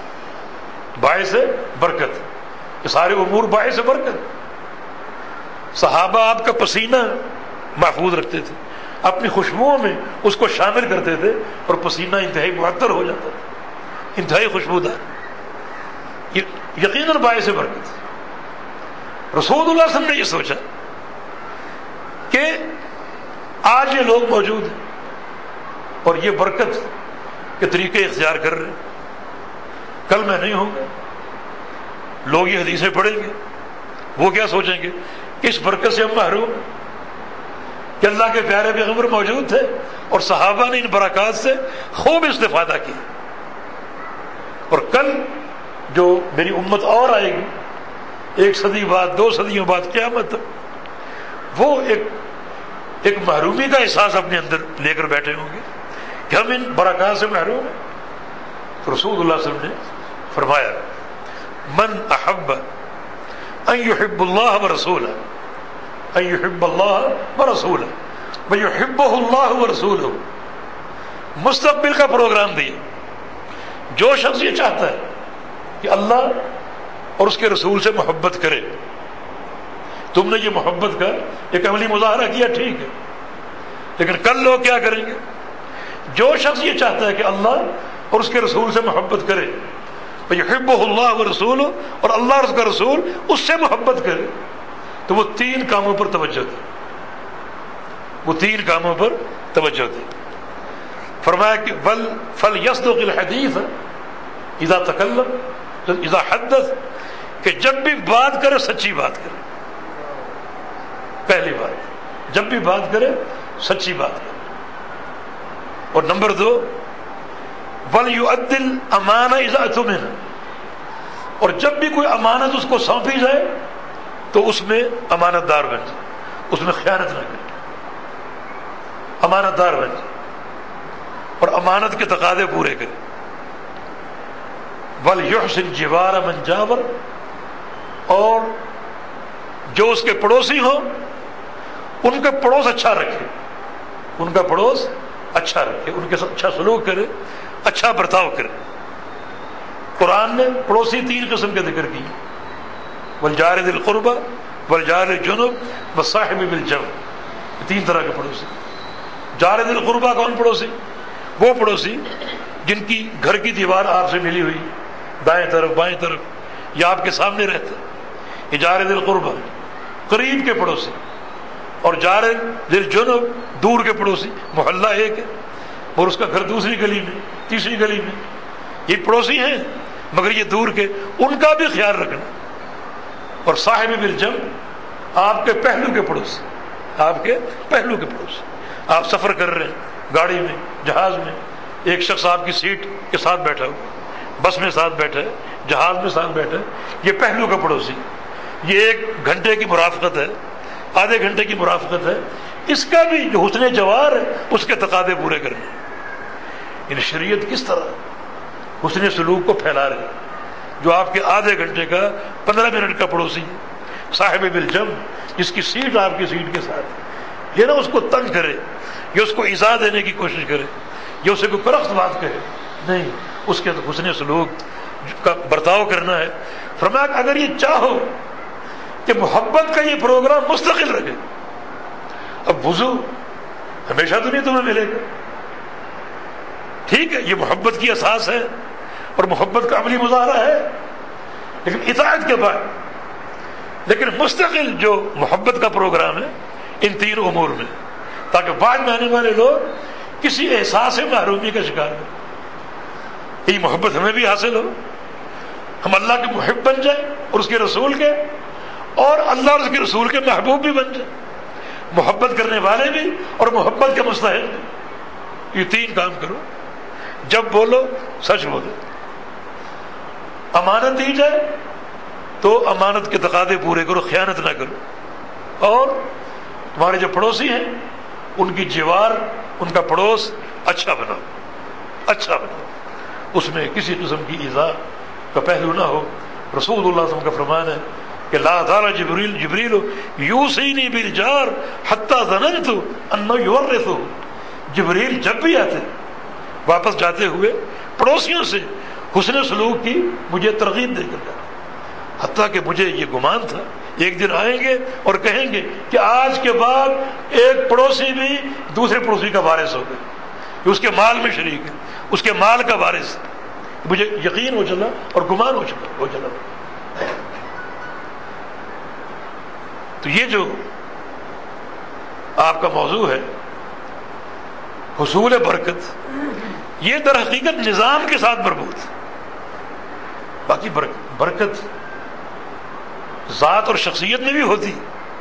یہ سارے امور باعث برکت. صحابہ آپ کا پسینہ محفوظ رکھتے تھے، اپنی خوشبوؤں میں اس کو شامل کرتے تھے اور پسینہ انتہائی معطر ہو جاتا تھا، انتہائی خوشبودار. یہ یقیناً باعث برکت. رسول اللہ صلی اللہ علیہ وسلم نے یہ سوچا کہ آج یہ لوگ موجود ہیں اور یہ برکت کے طریقے اختیار کر رہے ہیں، کل میں نہیں ہوں گا، لوگ یہ حدیثیں پڑھیں گے، وہ کیا سوچیں گے کہ اس برکت سے ہم محروم ہیں کہ اللہ کے پیارے پیغمبر موجود تھے اور صحابہ نے ان برکات سے خوب استفادہ کیا. اور کل جو میری امت اور آئے گی 1 صدی بعد، 2 صدیوں بعد قیامت، وہ ایک محرومی کا احساس اپنے اندر لے کر بیٹھے ہوں گے کہ ہم ان برکات سے محروم ہیں. تو رسول اللہ صلی اللہ علیہ وسلم نے فرمایا من احب ان يحب الله ورسوله ان يحب الله ورسوله ويحبه الله ورسوله. مستقبل کا پروگرام دیا. جو شخص یہ چاہتا ہے کہ اللہ اور اس کے رسول سے محبت کرے، تم نے یہ محبت کا ایک عملی مظاہرہ کیا، ٹھیک ہے، لیکن کل لوگ کیا کریں گے؟ جو شخص یہ چاہتا ہے کہ اللہ اور اس کے رسول سے محبت کرے، یحبہ اللہ ورسولہ، اور اللہ اور اس کا رسول اس سے محبت کرے، تو وہ 3 کاموں پر توجہ دے. فرمایا کہ فلیصدق الحدیث اذا تکلم اذا حدث، کہ جب بھی بات کرے سچی بات کرے. پہلی بات، جب بھی بات کرے سچی بات کرے. اور نمبر 2 ولیؤدی الامانہ اذا اؤتمن، اور جب بھی کوئی امانت اس کو سونپی جائے تو اس میں امانت دار بن جائے، اس میں خیانت نہ کرے، امانت دار بن جائے اور امانت کے تقاضے پورے کرے۔ وَلْيُحْسِنْ جِوَارَ مَنْ جَاوَرَ، اور جو اس کے پڑوسی ہوں ان کا پڑوس اچھا رکھے، ان کا پڑوس اچھا رکھے، ان کے ساتھ اچھا سلوک کرے، اچھا برتاؤ کرے۔ قرآن نے پڑوسی 3 قسم کے ذکر کی، وَالْجَارِ ذِي الْقُرْبَى وَالْجَارِ الْجُنُبِ وَالصَّاحِبِ بِالْجَنبِ، 3 طرح کے پڑوسی۔ جار ذی القربہ کون پڑوسی؟ وہ پڑوسی جن کی گھر کی دیوار آپ سے ملی ہوئی، دائیں طرف بائیں طرف، یا آپ کے سامنے رہتے، یہ جار ذی القربہ، قریب کے پڑوسی۔ اور جار ذی الجنب، دور کے پڑوسی، محلہ ایک ہے اور اس کا گھر دوسری گلی میں، تیسری گلی میں، یہ پڑوسی ہیں مگر یہ دور کے، ان کا بھی خیال رکھنا۔ اور صاحب بالجنب، آپ کے پہلو کے پڑوسی، آپ کے پہلو کے پڑوسی۔ آپ سفر کر رہے ہیں گاڑی میں، جہاز میں، ایک شخص آپ کی سیٹ کے ساتھ بیٹھا ہوا، بس میں ساتھ بیٹھا ہے، جہاز میں ساتھ بیٹھا ہے، یہ پہلو کا پڑوسی، یہ 1 گھنٹے کی مرافقت ہے، آدھے گھنٹے کی مرافقت ہے، اس کا بھی جو حسن جوار ہے اس کے تقاضے پورے کرنے۔ یعنی شریعت کس طرح حسن سلوک کو پھیلا رہی ہے۔ جو آپ کے آدھے گھنٹے کا 15 منٹ کا پڑوسی ہے، صاحب بالجنب، جس کی سیٹ آپ کی سیٹ کے ساتھ ہے، یہ نہ اس کو تنگ کرے، یہ اس کو ایذا دینے کی کوشش کرے، یہ اسے کوئی کرخت بات کہے، نہیں، اس کے حسن سلوک کا برتاؤ کرنا ہے۔ فرمایا کہ اگر یہ چاہو کہ محبت کا یہ پروگرام مستقل رہے، اب وضو ہمیشہ تو نہیں تمہیں ملے گا، ٹھیک ہے، یہ محبت کی اساس ہے اور محبت کا عملی مظاہرہ ہے، لیکن اطاعت کے بعد، لیکن مستقل جو محبت کا پروگرام ہے ان 3 امور میں، تاکہ بعد میں آنے والے لوگ کسی احساس محرومی کا شکار ہو، یہ محبت ہمیں بھی حاصل ہو، ہم اللہ کے محب بن جائیں اور اس کے رسول کے، اور اللہ اور اس کے رسول کے محبوب بھی بن جائیں، محبت کرنے والے بھی اور محبت کے مستحق بھی۔ یہ 3 کام کرو، جب بولو سچ بولو، امانت دی جائے تو امانت کے تقاضے پورے کرو، خیانت نہ کرو، اور تمہارے جو پڑوسی ہیں ان کی جوار، ان کا پڑوس اچھا بناؤ، اچھا بناؤ، اس میں کسی قسم کی ایذا کا پہلو نہ ہو۔ رسول اللہ صلی اللہ علیہ وسلم کا فرمان ہے کہ لا زال جبریل یوصینی بالجار حتی ظننت انہ یورثہ، جبریل جب بھی آتے واپس جاتے ہوئے پڑوسیوں سے حسن سلوک کی مجھے ترغیب دے کر جاتے، حتیٰ کہ مجھے یہ گمان تھا ایک دن آئیں گے اور کہیں گے کہ آج کے بعد ایک پڑوسی بھی دوسرے پڑوسی کا وارث ہو گیا، کہ اس کے مال میں شریک ہے، اس کے مال کا وارث ہے۔ مجھے یقین ہو چلا اور گمان ہو چلا۔ تو یہ جو آپ کا موضوع ہے حصول برکت، یہ در حقیقت نظام کے ساتھ مربوط ہے۔ باقی برکت ذات اور شخصیت میں بھی ہوتی،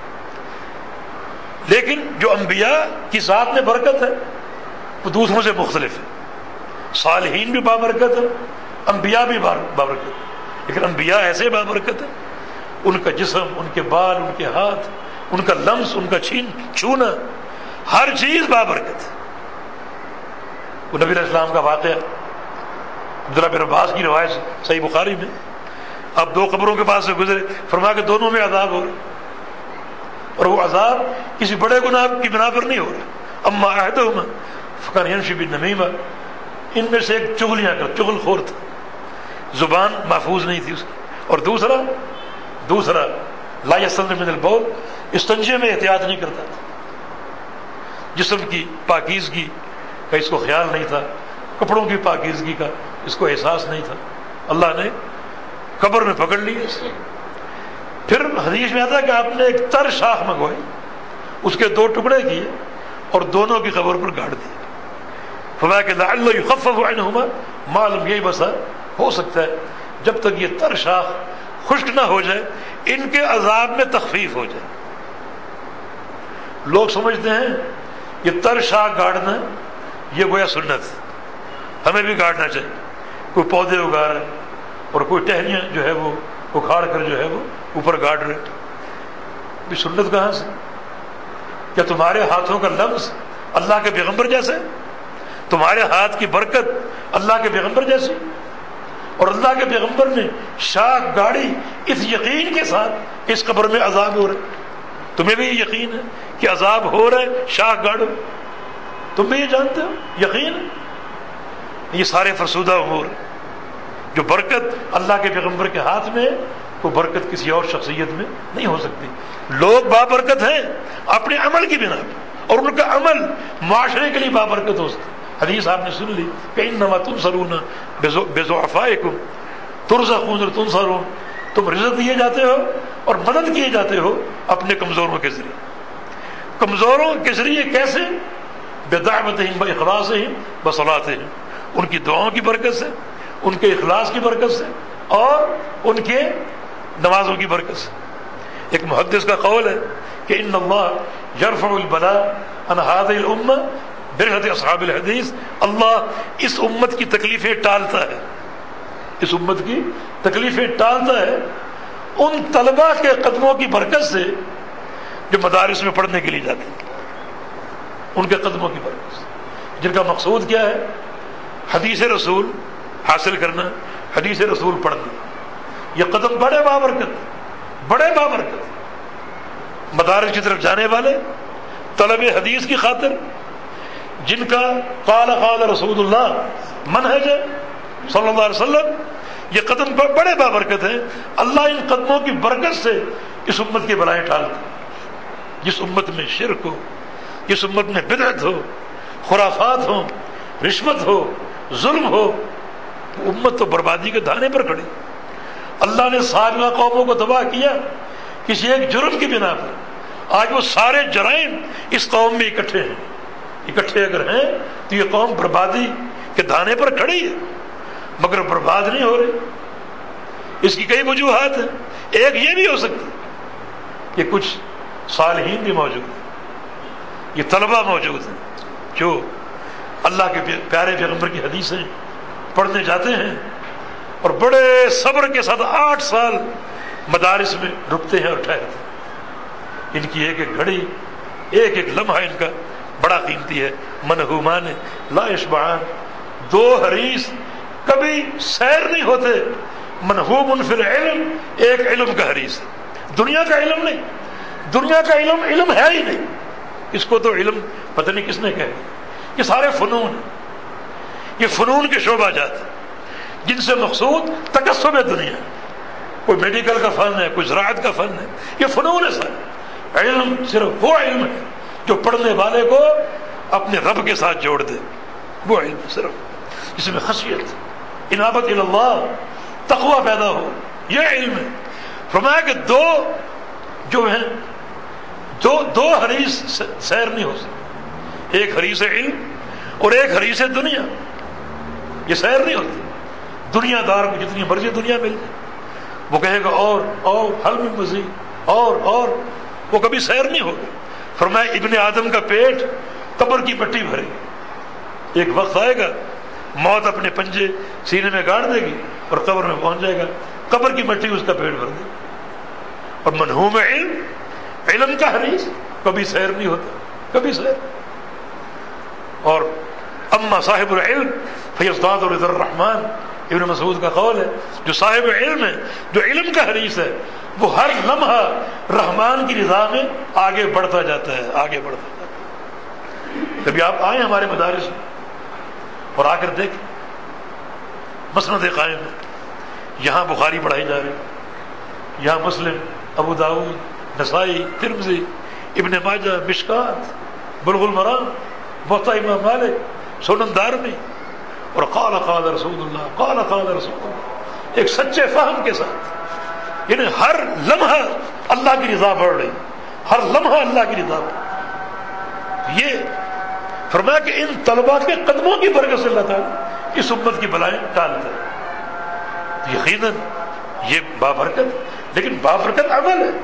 لیکن جو انبیاء کی ذات میں برکت ہے وہ دوسروں سے مختلف ہے۔ صالحین بھی بابرکت ہے، انبیاء بھی بابرکت، لیکن انبیاء ایسے بابرکت ہیں، ان کا جسم، ان کے بال، ان کے ہاتھ، ان کا لمس، ان کا چھونا، ہر چیز بابرکت ہے۔ وہ نبی علیہ السلام کا واقعہ عبداللہ بن عباس کی روایت صحیح بخاری میں، آپ 2 قبروں کے پاس سے گزرے، فرمایا کہ دونوں میں عذاب ہو رہا، اور وہ عذاب کسی بڑے گناہ کی بنا پر نہیں ہو رہا۔ اما احدہما فکان یمشی بالنمیمہ، ان میں سے ایک چغل خور تھا، زبان محفوظ نہیں تھی اس کی، اور دوسرا لا یستنجی من البول، استنجے میں احتیاط نہیں کرتا تھا، جسم کی پاکیزگی کا اس کو خیال نہیں تھا، کپڑوں کی پاکیزگی کا اس کو احساس نہیں تھا، اللہ نے قبر میں پکڑ لی اسے۔ پھر حدیث میں آتا ہے کہ آپ نے ایک تر شاخ منگوائی، اس کے 2 ٹکڑے کیے اور دونوں کی قبر پر گاڑ دیے، فرمایا کہ لعل یخفف عنہما، معلوم یہی بسا ہو سکتا ہے جب تک یہ تر شاخ خشک نہ ہو جائے ان کے عذاب میں تخفیف ہو جائے۔ لوگ سمجھتے ہیں یہ تر شاخ گاڑنا یہ گویا سنت، ہمیں بھی گاڑنا چاہیے۔ کوئی پودے اگا رہا ہے، اور کوئی ٹہنیاں جو ہے وہ اکھاڑ کر جو ہے وہ اوپر گاڑ رہے. بھی سنت کہاں سے؟ کیا تمہارے ہاتھوں کا لفظ اللہ کے پیغمبر جیسے؟ تمہارے ہاتھ کی برکت اللہ کے پیغمبر جیسی؟ اور اللہ کے پیغمبر نے شاخ گاڑی اس یقین کے ساتھ اس قبر میں عذاب ہو رہے. تمہیں بھی یہ یقین ہے کہ عذاب ہو رہا ہے؟ شاخ گاڑو، تم بھی یہ جانتے ہو، یقین ہے. یہ سارے فرسودہ امور جو برکت اللہ کے پیغمبر کے ہاتھ میں ہے، وہ برکت کسی اور شخصیت میں نہیں ہو سکتی. لوگ بابرکت ہیں اپنے عمل کی بنا پر، اور ان کا عمل معاشرے کے لیے بابرکت ہو سکتا. حدیث آپ نے سن لی کہ انما تنصرون بضعفائکم ترزقون تنصرون، تم رزق دیے جاتے ہو اور مدد کیے جاتے ہو اپنے کمزوروں کے ذریعے. کمزوروں کے ذریعے کیسے؟ بدعوتہم باخلاصہم بصلاتہم، ان کی دعاؤں کی برکت سے، ان کے اخلاص کی برکت سے، اور ان کے نمازوں کی برکت سے. ایک محدث کا قول ہے کہ ان اللہ یرفع البلاء عن هذه الامه برحمت اصحاب الحدیث، اللہ اس امت کی تکلیفیں ٹالتا ہے، اس امت کی تکلیفیں ٹالتا ہے ان طلباء کے قدموں کی برکت سے جو مدارس میں پڑھنے کے لیے جاتے ہیں. ان کے قدموں کی برکت سے، جن کا مقصود کیا ہے؟ حدیث رسول حاصل کرنا، حدیث رسول پڑھنا. یہ قدم بڑے بابرکت، بڑے بابرکت مدارس کی طرف جانے والے طلب حدیث کی خاطر، جن کا قال قال رسول اللہ منہج صلی اللہ علیہ وسلم، یہ قدم بڑے بابرکت ہیں. اللہ ان قدموں کی برکت سے اس امت کی بلائیں ٹالتا ہے. جس امت میں شرک ہو، جس امت میں بدعت ہو، خرافات ہو، رشوت ہو، ظلم ہو، وہ امت تو بربادی کے دھانے پر کھڑی. اللہ نے سابقہ قوموں کو تباہ کیا کسی ایک جرم کی بنا پر. آج وہ سارے جرائم اس قوم میں اکٹھے ہیں. اکٹھے اگر ہیں تو یہ قوم بربادی کے دھانے پر کھڑی ہے، مگر برباد نہیں ہو رہی. اس کی کئی وجوہات ہیں. ایک یہ بھی ہو سکتی کہ کچھ صالحین بھی موجود ہیں، یہ طلبہ موجود ہیں جو اللہ کے پیارے پیغمبر کی حدیثیں پڑھنے جاتے ہیں اور بڑے صبر کے ساتھ 8 سال مدارس میں رکتے ہیں اور ٹھہرتے ہیں. ان کی ایک ایک گھڑی، ایک ایک لمحہ ان کا بڑا قیمتی ہے. منہومان لا یشبعان، 2 حریص کبھی سیر نہیں ہوتے. منہوم فی العلم، ایک علم کا حریص ہے، دنیا کا علم نہیں. دنیا کا علم علم ہے ہی نہیں. اس کو تو علم پتہ نہیں کس نے کہا. یہ سارے فنون ہیں، یہ فنون کے شعبہ جات ہیں جن سے مقصود تکسب دنیا. کوئی میڈیکل کا فن ہے، کوئی زراعت کا فن ہے، یہ فنون ہے سارے. علم صرف وہ علم ہے جو پڑھنے والے کو اپنے رب کے ساتھ جوڑ دے. وہ علم صرف جس میں خشیت، انابت الی اللہ، تقوی پیدا ہو، یہ علم ہے. فرمایا کہ 2 جو ہیں، دو حریص سیر نہیں ہو سکتے. ایک حریص علم اور ایک حریص دنیا. یہ سیر نہیں ہوتی. دنیا دار کو جتنی مرضی دنیا مل جائے، وہ کہے گا اور حل میں مزید اور وہ کبھی سیر نہیں ہوگی. فرمایا ابن آدم کا پیٹ قبر کی مٹی بھرے گی. ایک وقت آئے گا موت اپنے پنجے سینے میں گاڑ دے گی اور قبر میں پہنچ جائے گا. قبر کی مٹی اس کا پیٹ بھر دے گی. اور منہوم علم، علم کا حریص کبھی سیر نہیں ہوتا، کبھی سیر. اور اما صاحب العلم فیزداد رضا الرحمن، ابن مسعود کا قول ہے، جو صاحب علم ہے، جو علم کا حریص ہے، وہ ہر لمحہ رحمان کی رضا میں آگے بڑھتا جاتا ہے، آگے بڑھتا جاتا ہے. کبھی آپ آئیں ہمارے مدارس میں اور آ کر دیکھیں مسند قائم ہے. یہاں بخاری پڑھائی جا رہی ہے، یہاں مسلم، ابو داؤد، نسائی، ترمذی، ابن ماجہ، مشکات، بلغ المرام، موطا امام مالک، سنن دارمی، اور قال قال رسول اللہ، قال قال رسول اللہ، ایک سچے فہم کے ساتھ. یعنی ہر لمحہ اللہ کی رضا بڑھ رہی، ہر لمحہ اللہ کی رضا بڑھ رہی. یہ فرمایا کہ ان طلباء کے قدموں کی برکت سے اللہ تعالیٰ اس امت کی بلائیں ٹالتا ہے. یقیناً یہ بابرکت، لیکن بابرکت عمل ہے.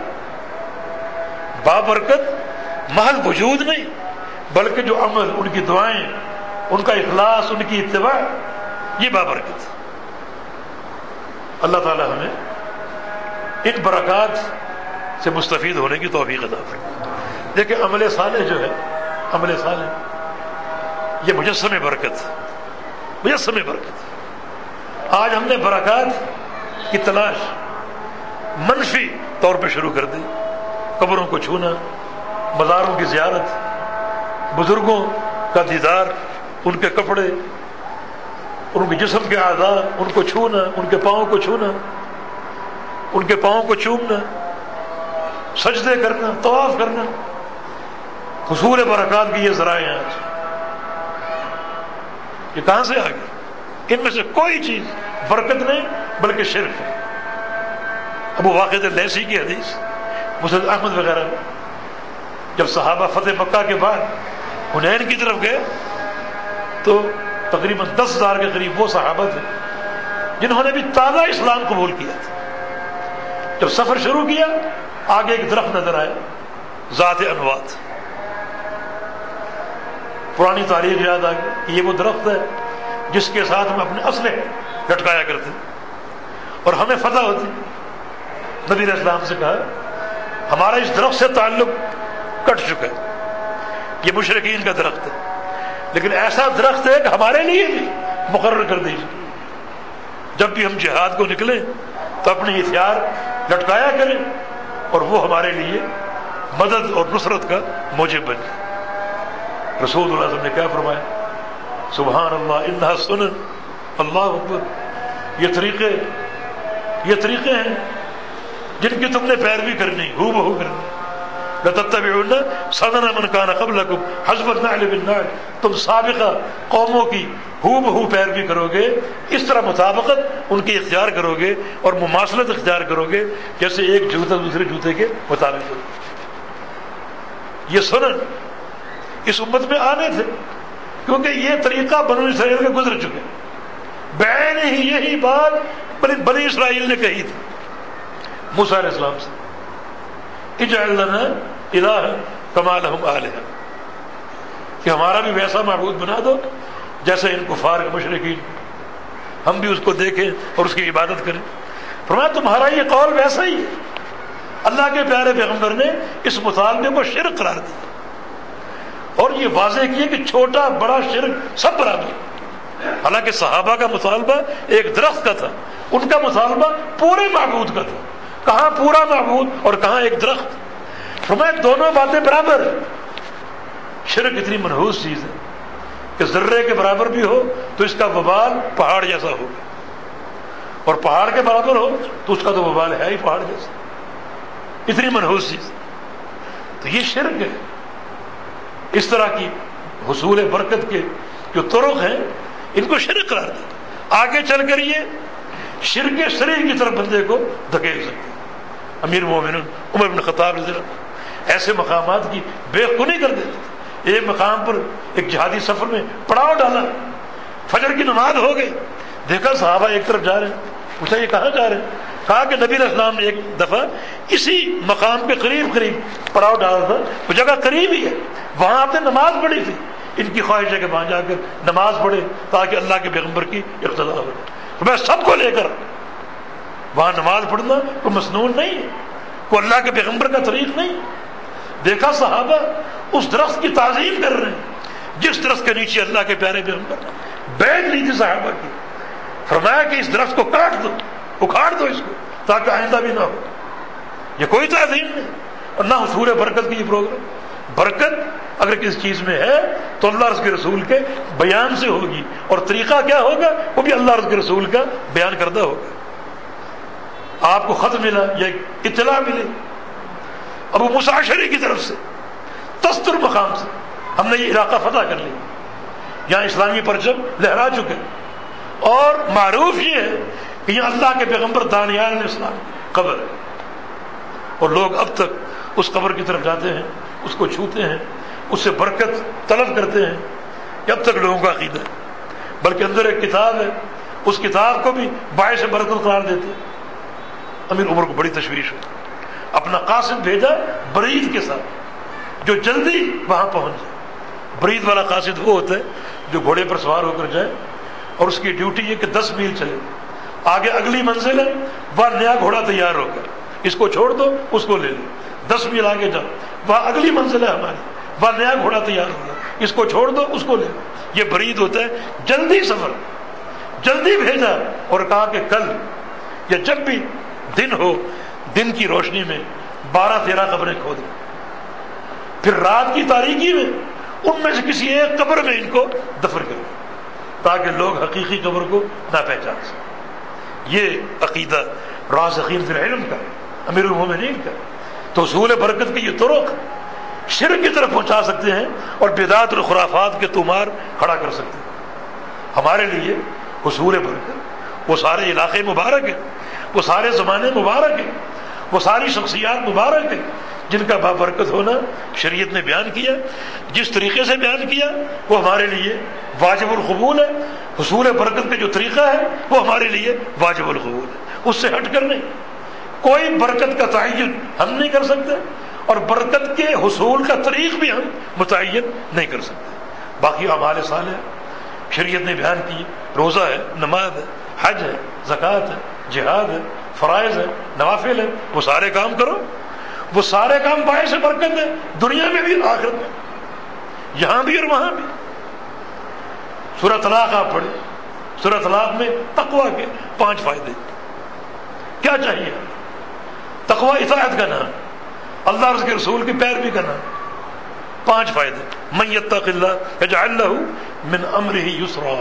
بابرکت محض وجود نہیں، بلکہ جو عمل، ان کی دعائیں، ان کا اخلاص، ان کی اتباع، یہ بابرکت. اللہ تعالی ہمیں ان برکات سے مستفید ہونے کی توفیق عطا فرمائے۔ دیکھیں عمل صالح جو ہے، عمل صالح یہ مجسم برکت، مجسم برکت۔ آج ہم نے برکات کی تلاش منفی طور پہ شروع کر دی، قبروں کو چھونا، مزاروں کی زیارت، بزرگوں کا دیدار، ان کے کپڑے، ان کے جسم کے اعضاء، ان کو چھونا، ان کے پاؤں کو چھونا، ان کے پاؤں کو چومنا، سجدے کرنا، طواف کرنا، حصول برکات کی یہ ذرائع ہیں آج۔ یہ کہاں سے آ گئی؟ ان میں سے کوئی چیز برکت نہیں بلکہ شرک ہے۔ ابو واقد اللیثی کی حدیث مسند احمد وغیرہ میں، جب صحابہ فتح مکہ کے بعد حنین کی طرف گئے تو تقریباً 10,000 کے قریب وہ صحابہ تھے جنہوں نے بھی تازہ اسلام قبول کیا تھا۔ جب سفر شروع کیا آگے ایک درخت نظر آیا، ذات انوات، پرانی تاریخ یاد آ گئی کہ یہ وہ درخت ہے جس کے ساتھ ہم اپنے اسلحے لٹکایا کرتے اور ہمیں فتح ہوتی۔ نبی علیہ السلام سے کہا ہمارا اس درخت سے تعلق کٹ چکا ہے، یہ مشرکین کا درخت ہے، لیکن ایسا درخت ہے کہ ہمارے لیے بھی مقرر کر دیجیے، جب بھی ہم جہاد کو نکلیں تو اپنی ہتھیار لٹکایا کریں اور وہ ہمارے لیے مدد اور نصرت کا موجب بن جائے۔ رسول اللہ صلی اللہ علیہ وسلم نے کیا فرمایا؟ سبحان اللہ انہا سنن، اللہ اکبر، یہ طریقے ہیں جن کی تم نے پیروی کرنی، ہو بہو کرنی۔ لَتَتَّبِعُنَّ سَنَنَ مَنْ كَانَ قَبْلَكُمْ حَذْوَ النَّعْلِ بِالنَّعْلِ، تم سابقہ قوموں کی ہو بہو پیروی کرو گے، اس طرح مطابقت ان کی اختیار کرو گے اور مماثلت اختیار کرو گے جیسے ایک جوتا دوسرے جوتے کے مطابق ہو۔ یہ سنن اس امت میں آنے تھے کیونکہ یہ طریقہ بنو اسرائیل میں گزر چکے، بعین ہی یہی بات بنی اسرائیل نے کہی تھی موسیٰ علیہ السلام سے، اجعل لنا الہ کما لہم آلہہ، کہ ہمارا بھی ویسا معبود بنا دو جیسے ان کفار مشرکین، ہم بھی اس کو دیکھیں اور اس کی عبادت کریں۔ فرمایا تمہارا یہ قول ویسا ہی ہے۔ اللہ کے پیارے پیغمبر نے اس مطالبے کو شرک قرار دیا اور یہ واضح کیا کہ چھوٹا بڑا شرک سب برابر، حالانکہ صحابہ کا مطالبہ ایک درخت کا تھا، ان کا مطالبہ پورے معبود کا تھا۔ کہاں پورا معبود اور کہاں ایک درخت؟ فرمایا دونوں باتیں برابر ہیں۔ شرک اتنی منحوس چیز ہے کہ ذرے کے برابر بھی ہو تو اس کا وبال پہاڑ جیسا ہوگا، اور پہاڑ کے برابر ہو تو اس کا تو وبال ہے ہی پہاڑ جیسا، اتنی منحوس چیز۔ تو یہ شرک ہے۔ اس طرح کی حصول برکت کے جو طرق ہیں ان کو شرک قرار دیا۔ آگے چل کر یہ شرک صریح کی طرف بندے کو دھکیل سکتے ہیں۔ امیر مومنین عمر بن خطاب رضی اللہ عنہ ایسے مقامات کی بے خونی کر دیتے تھے۔ ایک مقام پر ایک جہادی سفر میں پڑاؤ ڈالا، فجر کی نماز ہو گئی، دیکھا صحابہ ایک طرف جا رہے ہیں، پوچھا یہ کہاں جا رہے ہیں؟ کہا کہ نبی علیہ السلام نے ایک دفعہ اسی مقام پہ قریب پڑاؤ ڈالا تھا، وہ جگہ قریب ہی ہے، وہاں آپ نے نماز پڑھی تھی۔ ان کی خواہش ہے کہ وہاں جا کر نماز پڑھے تاکہ اللہ کے پیغمبر کی اقتداء ہو۔ تو میں سب کو لے کر وہاں نماز پڑھنا کوئی مسنون نہیں ہے، کوئی اللہ کے پیغمبر کا طریق نہیں۔ دیکھا صحابہ اس درخت کی تعظیم کر رہے ہیں جس درخت کے نیچے اللہ کے پیارے پیغمبر نے بیعت لی تھی صحابہ کی۔ فرمایا کہ اس درخت کو کاٹ دو، اکھاڑ دو اس کو تاکہ آئندہ بھی نہ ہو۔ یہ کوئی تعظیم نہیں اور نہ حصول برکت کی یہ پروگرام۔ برکت اگر کسی چیز میں ہے تو اللہ اور اس کے رسول کے بیان سے ہوگی، اور طریقہ کیا ہوگا وہ بھی اللہ اور اس کے رسول کا بیان کردہ ہوگا۔ آپ کو خط ملا یا اطلاع ملی ابو موسیٰ اشعری کی طرف سے، تستر مقام سے، ہم نے یہ علاقہ فتح کر لیا، یہاں اسلامی پرچم لہرا چکے، اور معروف یہ ہے کہ یہ اللہ کے پیغمبر دانیال علیہ السلام قبر ہے، اور لوگ اب تک اس قبر کی طرف جاتے ہیں، اس کو چھوتے ہیں، اس سے برکت طلب کرتے ہیں۔ یہ اب تک لوگوں کا عقیدہ ہے، بلکہ اندر ایک کتاب ہے، اس کتاب کو بھی باعث برکت قرار دیتے ہیں۔ امیر عمر کو بڑی تشویش ہوئی، اپنا قاصد بھیجا برید کے ساتھ جو جلدی وہاں پہنچ جائے۔ برید والا قاصد وہ ہوتا ہے جو گھوڑے پر سوار ہو کر جائے اور اس کی ڈیوٹی یہ کہ 10 میل چلے آگے اگلی منزل ہے، وہاں نیا گھوڑا تیار ہوگا، اس کو چھوڑ دو اس کو لے لو، 10 میل آگے جاؤ، وہاں اگلی منزل ہے ہماری، وہاں نیا گھوڑا تیار ہوگا، اس کو چھوڑ دو اس کو لے لو۔ یہ برید ہوتا ہے جلدی سفر، جلدی بھیجا اور کہا کہ کل یا جب بھی دن ہو، دن کی روشنی میں 12-13 قبریں کھود دو، پھر رات کی تاریکی میں ان میں سے کسی ایک قبر میں ان کو دفن کرو تاکہ لوگ حقیقی قبر کو نہ پہچان سکیں۔ یہ عقیدہ راسخین فی العلم کا، امیر المومنین کا۔ تو حصول برکت کی یہ طرق شرک کی طرف پہنچا سکتے ہیں اور بدعات اور خرافات کے طومار کھڑا کر سکتے ہیں۔ ہمارے لیے حصول برکت وہ سارے علاقے مبارک ہیں، وہ سارے زمانے مبارک ہیں، وہ ساری شخصیات مبارک ہیں جن کا بابرکت ہونا شریعت نے بیان کیا، جس طریقے سے بیان کیا وہ ہمارے لیے واجب القبول ہے۔ حصول برکت کا جو طریقہ ہے وہ ہمارے لیے واجب القبول ہے، اس سے ہٹ کر نہیں۔ کوئی برکت کا تعین ہم نہیں کر سکتے اور برکت کے حصول کا طریق بھی ہم متعین نہیں کر سکتے۔ باقی اعمال صالحہ شریعت نے بیان کی، روزہ ہے، نماز ہے، حج ہے، زکوٰۃ ہے، جہاد ہے، فرائض ہے، نوافل ہے، وہ سارے کام کرو، وہ سارے کام باعث برکت ہے، دنیا میں بھی آخرت میں، یہاں بھی اور وہاں بھی۔ سورہ طلاق آپ پڑھیں، سورہ طلاق میں تقویٰ کے 5 فائدے۔ کیا چاہیے؟ تقویٰ اطاعت کا نام، اللہ اور اس کے رسول کی پیروی کا نام۔ 5 فائدے۔ من یتق اللہ یجعل لہ من امرہ یسرا،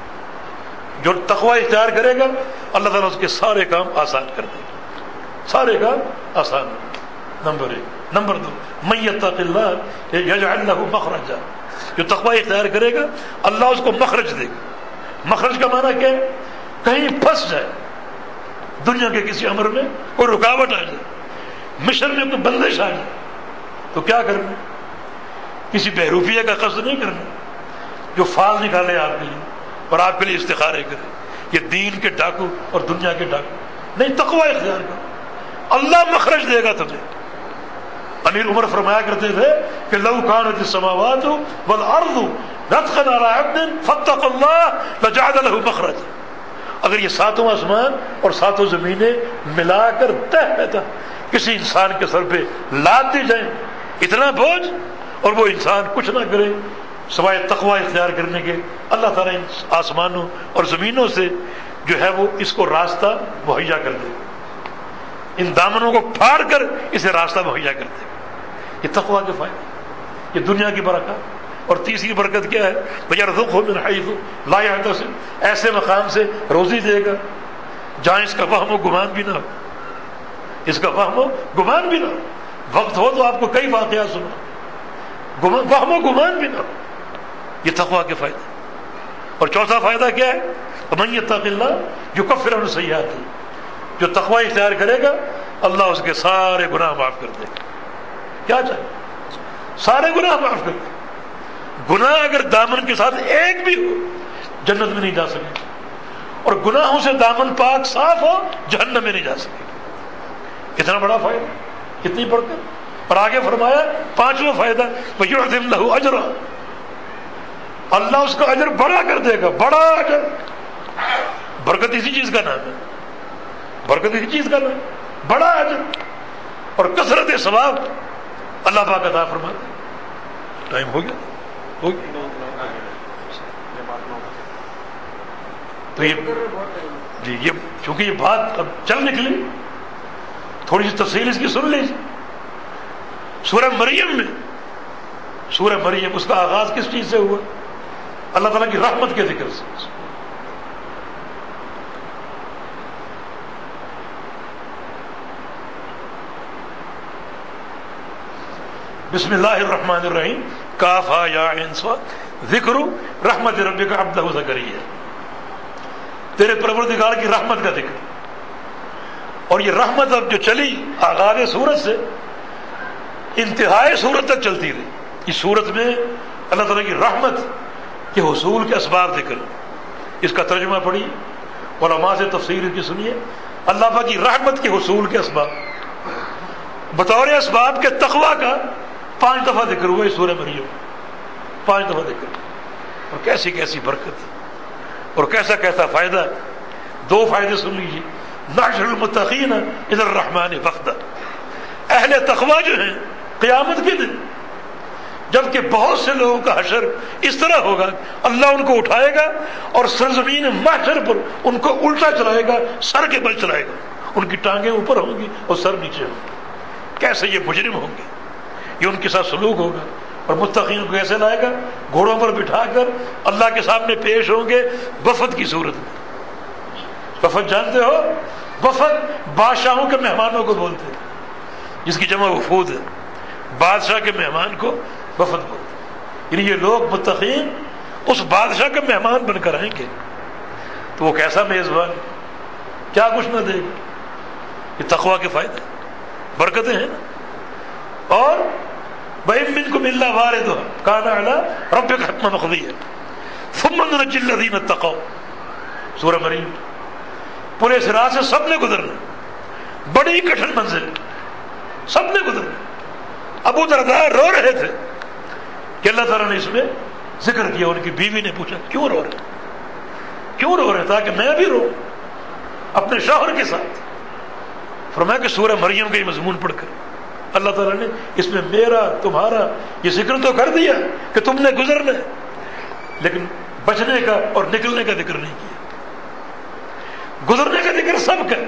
جو تقویٰ اختیار کرے گا اللہ تعالیٰ اس کے سارے کام آسان کر دے گا، سارے کام آسان۔ نمبر 1۔ نمبر 2، من یتق اللہ یجعل لہ مخرجا، جو تقویٰ اختیار کرے گا اللہ اس کو مخرج دے گا۔ مخرج کا معنی کیا ہے؟ کہیں پھنس جائے، دنیا کے کسی امر میں کوئی رکاوٹ آ جائے، مشن میں کوئی بندش آ جائے تو کیا کرنا؟ کسی بہروپیے کا قصد نہیں کرنا جو فال نکالے آپ کے لیے اور آپ کے لیے استخارے کرے، یہ دین کے ڈاکو اور دنیا کے ڈاکو نہیں۔ تقویٰ اختیار کرو، اللہ مخرج دے گا تمہیں۔ امیر عمر فرمایا کرتے تھے کہ لو کانت السماوات والارض رتقا علی عبد فاتقوا اللہ لجعل له مخرجا، اگر یہ 7 آسمان اور 7 زمینیں ملا کر تہ تہ کسی انسان کے سر پہ لاد دی جائیں، اتنا بوجھ، اور وہ انسان کچھ نہ کرے سوائے تقویٰ اختیار کرنے کے، اللہ تعالیٰ ان آسمانوں اور زمینوں سے جو ہے وہ اس کو راستہ مہیا کر دے، ان دامنوں کو پھاڑ کر اسے راستہ مہیا کر دے۔ یہ تقویٰ کے فائدے، یہ دنیا کی برکت۔ اور تیسری برکت کیا ہے؟ وَيَرْزُقْهُ مِنْ حَيْثُ لَا يَحْتَسِبُ، ایسے مقام سے روزی دے گا جہاں اس کا وہم و گمان بھی نہ ہو، اس کا وہم و گمان بھی نہ ہو۔ وقت ہو تو آپ کو کئی واقعات سنا، وہم و گمان بھی نہ ہو۔ یہ تقویٰ کے فائدے۔ اور چوتھا فائدہ کیا ہے؟ وَمَن يَتَّقِ اللَّهَ يُكَفِّرْ عَنْهُ سَيِّئَاتِهِ، جو تقویٰ اختیار کرے گا اللہ اس کے سارے گناہ معاف کر دے گا۔ کیا چاہیے؟ سارے گناہ معاف کر دے۔ گناہ اگر دامن کے ساتھ ایک بھی ہو جنت میں نہیں جا سکے، اور گناہوں سے دامن پاک صاف ہو جہنم میں نہیں جا سکے۔ کتنا بڑا فائدہ، کتنی برکت۔ اور آگے فرمایا 5واں فائدہ وَيُعْظِمْ لَهُ أَجْرًا، اللہ اس کا اجر بڑا کر دے گا، بڑا اجر۔ برکت اسی چیز کا نام ہے، برکت اسی چیز کا نام ہے، بڑا اجر اور کثرت ثواب اللہ پاک عطا فرماتا ہے۔ ٹائم ہو گیا، ہو گیا تو یہ چونکہ یہ بات اب چل نکلی، تھوڑی سی تفصیل اس کی سن لیجیے۔ سورہ مریم میں، سورہ مریم اس کا آغاز کس چیز سے ہوا؟ اللہ تعالیٰ کی رحمت کے ذکر سے۔ بسم اللہ الرحمن الرحیم، کاف ہا یا عین صاد، ذکر رحمت ربک عبدہ زکریا، تیرے پروردگار کی رحمت کا ذکر۔ اور یہ رحمت اب جو چلی آغاز سورت سے انتہائی سورت تک چلتی رہی۔ اس سورت میں اللہ تعالیٰ کی رحمت کے حصول کے اسباب ذکر، اس کا ترجمہ پڑھیے، علماء سے تفسیر کی سنیے۔ اللہ پاک کی رحمت کے حصول کے اسباب بطور اسباب کے تقویٰ کا 5 دفعہ ذکر ہوا اس سورہ مریم، 5 دفعہ ذکر، اور کیسی کیسی برکت اور کیسا کیسا فائدہ دو فائدے سن لیجیے. نحشر المتقین الی الرحمن وفدا. اہل تقوی جو ہیں قیامت کے دن جبکہ بہت سے لوگوں کا حشر اس طرح ہوگا, اللہ ان کو اٹھائے گا اور سرزمین محشر پر ان کو الٹا چلائے گا, سر کے بل چلائے گا. ان کی ٹانگیں اوپر ہوں گی اور سر نیچے ہوں گے. کیسے یہ مجرم ہوں گے, یہ ان کے ساتھ سلوک ہوگا. اور متقین کو کیسے لائے گا؟ گھوڑوں پر بٹھا کر اللہ کے سامنے پیش ہوں گے وفد کی صورت میں. وفد جانتے ہو؟ وفد بادشاہوں کے مہمانوں کو بولتے ہیں, جس کی جمع وفود ہے. بادشاہ کے مہمان کو وفد بولتے ہیں. یعنی یہ لوگ متقین اس بادشاہ کے مہمان بن کر آئیں گے. تو وہ کیسا میزبان, کیا کچھ نہ دے گا. یہ تقوی کے فائدے, برکتیں ہیں. اور وَإِن مِّنكُمْ إِلَّا وَارِدُهَا كَانَ عَلَىٰ رَبِّكَ حَتْمًا مَّقْضِيًّا ثُمَّ نُنَجِّي الَّذِينَ اتَّقَوْا. سورہ مریم. پورے صراط سے سب نے گزرنا, بڑی کٹھن منزل, سب نے گزرنا. ابو درداء رو رہے تھے کہ اللہ تعالیٰ نے اس میں ذکر کیا. ان کی بیوی نے پوچھا کیوں رو رہے, کیوں رو رہے, تاکہ میں بھی رو اپنے شوہر کے ساتھ. فرمایا کہ سورہ مریم کا یہ مضمون پڑھ کر اللہ تعالیٰ نے اس میں میرا تمہارا یہ ذکر تو کر دیا کہ تم نے گزرنا ہے, لیکن بچنے کا اور نکلنے کا ذکر نہیں کیا. گزرنے کا ذکر سب کا,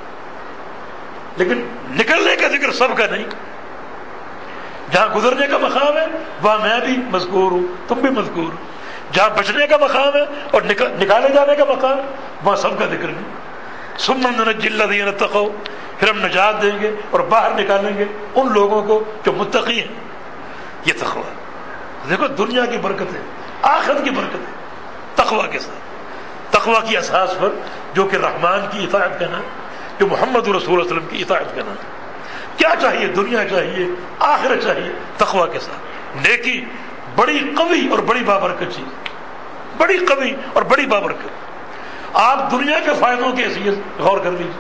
لیکن نکلنے کا ذکر سب کا نہیں. جہاں گزرنے کا مقام ہے وہاں میں بھی مذکور ہوں, تم بھی مذکور ہو. جہاں بچنے کا مقام ہے اور نکالے جانے کا مقام وہاں سب کا ذکر نہیں. ثم ننجی الذین اتقوا, پھر ہم نجات دیں گے اور باہر نکالیں گے ان لوگوں کو جو متقی ہیں. یہ تقوی. دیکھو دنیا کی برکت ہے, آخرت کی برکت ہے تقوی کے ساتھ. تقوی کی اساس پر جو کہ رحمان کی اطاعت کا نام, جو محمد رسول اللہ صلی اللہ علیہ وسلم کی اطاعت کا نام. کیا چاہیے؟ دنیا چاہیے, آخرت چاہیے. تقوی کے ساتھ نیکی بڑی قوی اور بڑی بابرکت چیز, بڑی قوی اور بڑی بابرکت. آپ دنیا کے فائدوں کی حیثیت غور کر لیجیے.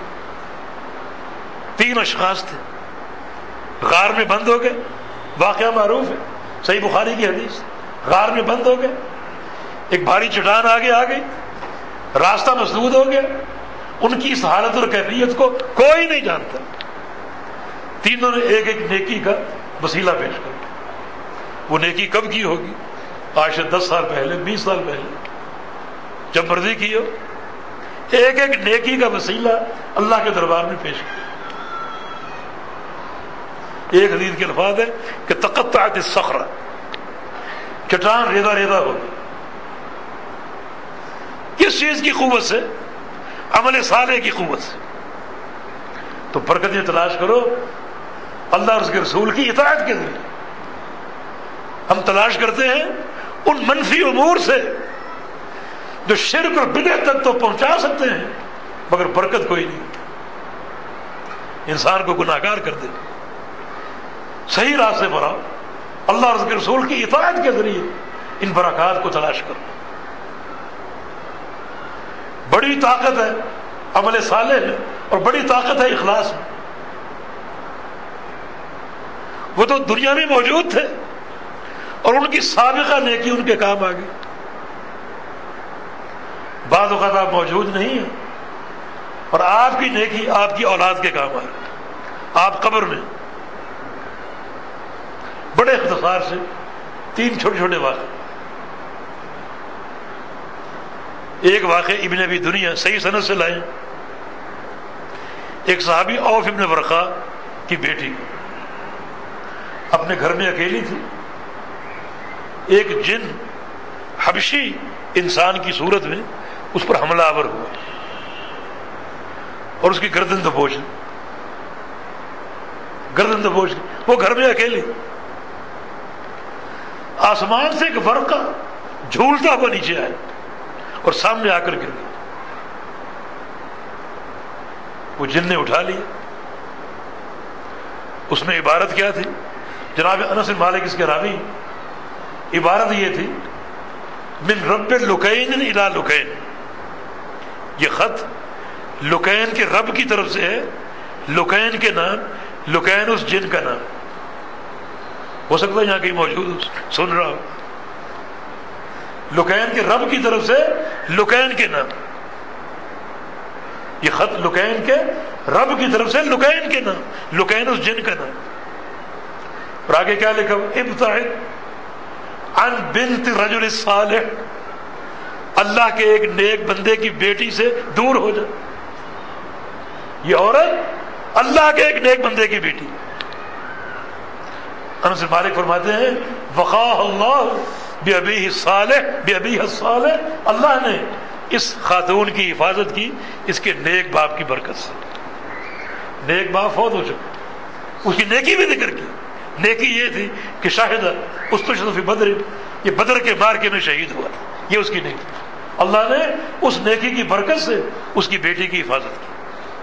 3 اشخاص تھے, غار میں بند ہو گئے. واقعہ معروف ہے, صحیح بخاری کی حدیث. غار میں بند ہو گئے, ایک بھاری چٹان آگے آ گئی, راستہ مسدود ہو گیا. ان کی اس حالت اور کیفیت کو کوئی نہیں جانتا. تینوں نے ایک ایک نیکی کا وسیلہ پیش کر. وہ نیکی کب کی ہوگی؟ آج سے 10 سال پہلے, 20 سال پہلے, جب مرضی کی ہو. ایک ایک نیکی کا وسیلہ اللہ کے دربار میں پیش کیا. ایک حدیث کے الفاظ ہے کہ تقطعت الصخرہ, چٹان ریزہ ریزہ ہو گئی. کس چیز کی قوت سے؟ عمل صالح کی قوت سے. تو برکتیں تلاش کرو اللہ اور اس کے رسول کی اطاعت کے ذریعے. ہم تلاش کرتے ہیں ان منفی امور سے جو شرک اور بدعت تک تو پہنچا سکتے ہیں, مگر برکت کوئی نہیں, انسان کو گناہگار کر دے. صحیح راستے پر آؤ, اللہ اور اس کے رسول کی اطاعت کے ذریعے ان برکات کو تلاش کرو. بڑی طاقت ہے عمل صالح میں اور بڑی طاقت ہے اخلاص میں. وہ تو دنیا میں موجود تھے اور ان کی سابقہ نیکی ان کے کام آ گئی. بعض اوقات آپ موجود نہیں ہیں اور آپ کی نیکی آپ کی اولاد کے کام آ رہی. آپ قبر میں. بڑے اختصار سے 3 چھوٹے چھوٹے واقعے. ایک واقعہ ابن ابی دنیا صحیح سند سے لائے. ایک صحابی عوف ابن ورقا کی بیٹی اپنے گھر میں اکیلی تھی. ایک جن حبشی انسان کی صورت میں اس پر حملہ آور ہوا اور اس کی گردن دبوچ لی. گردن دبوچ لی. وہ گھر میں اکیلی. آسمان سے ایک ورقہ جھولتا ہوا نیچے آیا اور سامنے آ کر گر گیا. وہ جن نے اٹھا لیا. اس میں عبارت کیا تھی؟ جناب انس بن مالک اس کے راوی. عبارت یہ تھی من رب لکین الی لکین. یہ خط لکین کے رب کی طرف سے ہے. لکین کے نام, لکین اس جن کا نام. ہو سکتا ہے یہاں کہیں موجود سن رہا ہو. لکین کے رب کی طرف سے لکین کے نام. یہ خط لکین کے رب کی طرف سے، لکین کے نام، لکین اس جن کا نام. اور آگے کیا لکھا؟ ابتعد عن بنت رجل صالح، اللہ کے ایک نیک بندے کی بیٹی سے دور ہو جا. یہ عورت اللہ کے ایک نیک بندے کی بیٹی. انس بن مالک فرماتے ہیں وقاہ اللہ بأبیہ الصالح، بأبیہ الصالح، اللہ نے اس خاتون کی حفاظت کی اس کے نیک باپ کی برکت سے. نیک باپ فوت ہو چکا، اس کی نیکی بھی ذکر کی. نیکی یہ تھی کہ شاہد استشهد فی بدر، یہ بدر کے معرکے میں شہید ہوا تھا، یہ اس کی نیکی. اللہ نے اس نیکی کی برکت سے اس کی بیٹی کی حفاظت کی.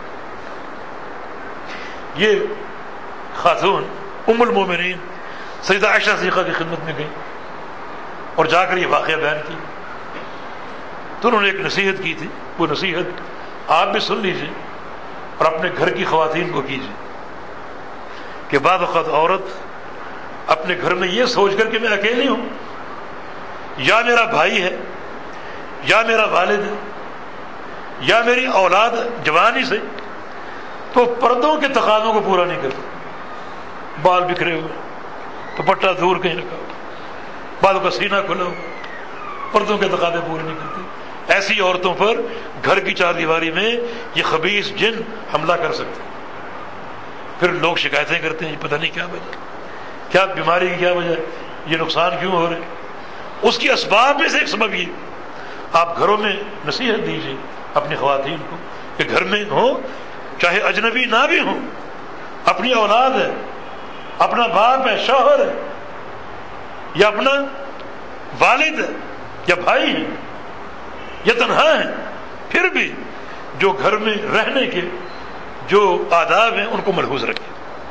یہ خاتون ام المومنین سیدہ عائشہ صدیقہ کی خدمت میں گئی اور جا کر یہ واقعہ بیان کی. تو انہوں نے ایک نصیحت کی تھی، وہ نصیحت آپ بھی سن لیجیے اور اپنے گھر کی خواتین کو کیجیے کہ بعض وقت عورت اپنے گھر میں یہ سوچ کر کہ میں اکیلی ہوں، یا میرا بھائی ہے، یا میرا والد ہے، یا میری اولاد جوانی سے، تو پردوں کے تقاضوں کو پورا نہیں کرتی. بال بکھرے ہوئے، دوپٹہ دور کہیں رکھا ہو، بالوں کا سینہ کھلا ہو، پردوں کے تقاضے پورے نہیں کرتے. ایسی عورتوں پر گھر کی چار دیواری میں یہ خبیث جن حملہ کر سکتے ہیں. پھر لوگ شکایتیں کرتے ہیں پتہ نہیں کیا وجہ، کیا بیماری کی کیا وجہ، یہ نقصان کیوں ہو رہے. اس کی اسباب میں سے ایک سبب یہ، آپ گھروں میں نصیحت دیجیے اپنی خواتین کو کہ گھر میں ہوں چاہے اجنبی نہ بھی ہوں، اپنی اولاد ہے، اپنا باپ ہے، شوہر ہے، یا اپنا والد ہے، یا بھائی ہے، یا تنہا ہے، پھر بھی جو گھر میں رہنے کے جو آداب ہیں ان کو ملحوظ رکھے.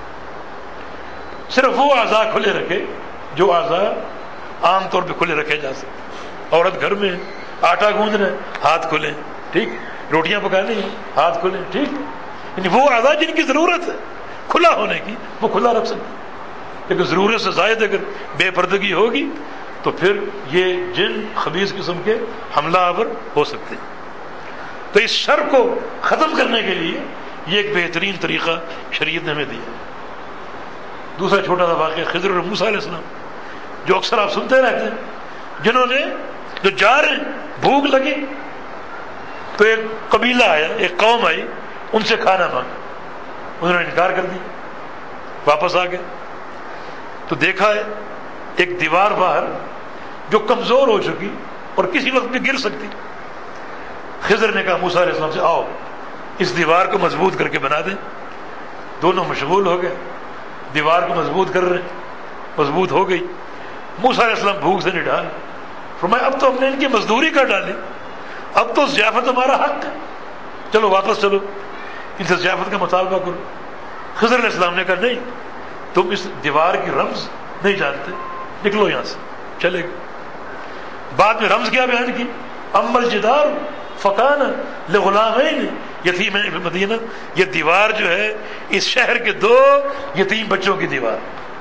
صرف وہ اعضاء کھلے رکھے جو اعضاء عام طور پہ کھلے رکھے جا سکتے. عورت گھر میں آٹا گوندنا ہے، ہاتھ کھلے، ٹھیک، روٹیاں پکانی ہیں، ہاتھ کھلے، ٹھیک. یعنی وہ اعضاء جن کی ضرورت ہے کھلا ہونے کی وہ کھلا رکھ سکتے. لیکن ضرورت سے زائد اگر بے پردگی ہوگی تو پھر یہ جن خبیث قسم کے حملہ آور ہو سکتے ہیں. تو اس شر کو ختم کرنے کے لیے یہ ایک بہترین طریقہ شریعت نے ہمیں دیا. دوسرا چھوٹا سا واقعہ خضر اور موسیٰ علیہ السلام، جو اکثر آپ سنتے رہتے ہیں، جنہوں نے جو جا رہے ہیں بھوک لگی تو ایک قبیلہ آیا، ایک قوم آئی، ان سے کھانا مانگا، انہوں نے انکار کر دیا، واپس آ گئے تو دیکھا ہے ایک دیوار باہر جو کمزور ہو چکی اور کسی وقت بھی گر سکتی. خضر نے کہا موسیٰ علیہ السلام سے آؤ اس دیوار کو مضبوط کر کے بنا دیں. دونوں مشغول ہو گئے، دیوار کو مضبوط کر رہے، مضبوط ہو گئی. موسیٰ علیہ السلام بھوک سے نڈھال، فرمایا اب تو ہم نے ان کی مزدوری کر ڈالی، اب تو ضیافت ہمارا حق ہے، چلو واپس چلو ان سے ضیافت کا مطالبہ کرو. خضر علیہ السلام نے کہا نہیں، تم اس دیوار کی رمز نہیں جانتے، نکلو یہاں سے. چلے گئے. بعد میں رمز کیا بیان کی؟ اما الجدار فکان لغلامین یتیمین فی المدینہ، یہ دیوار جو ہے اس شہر کے 2 یتیم بچوں کی دیوار.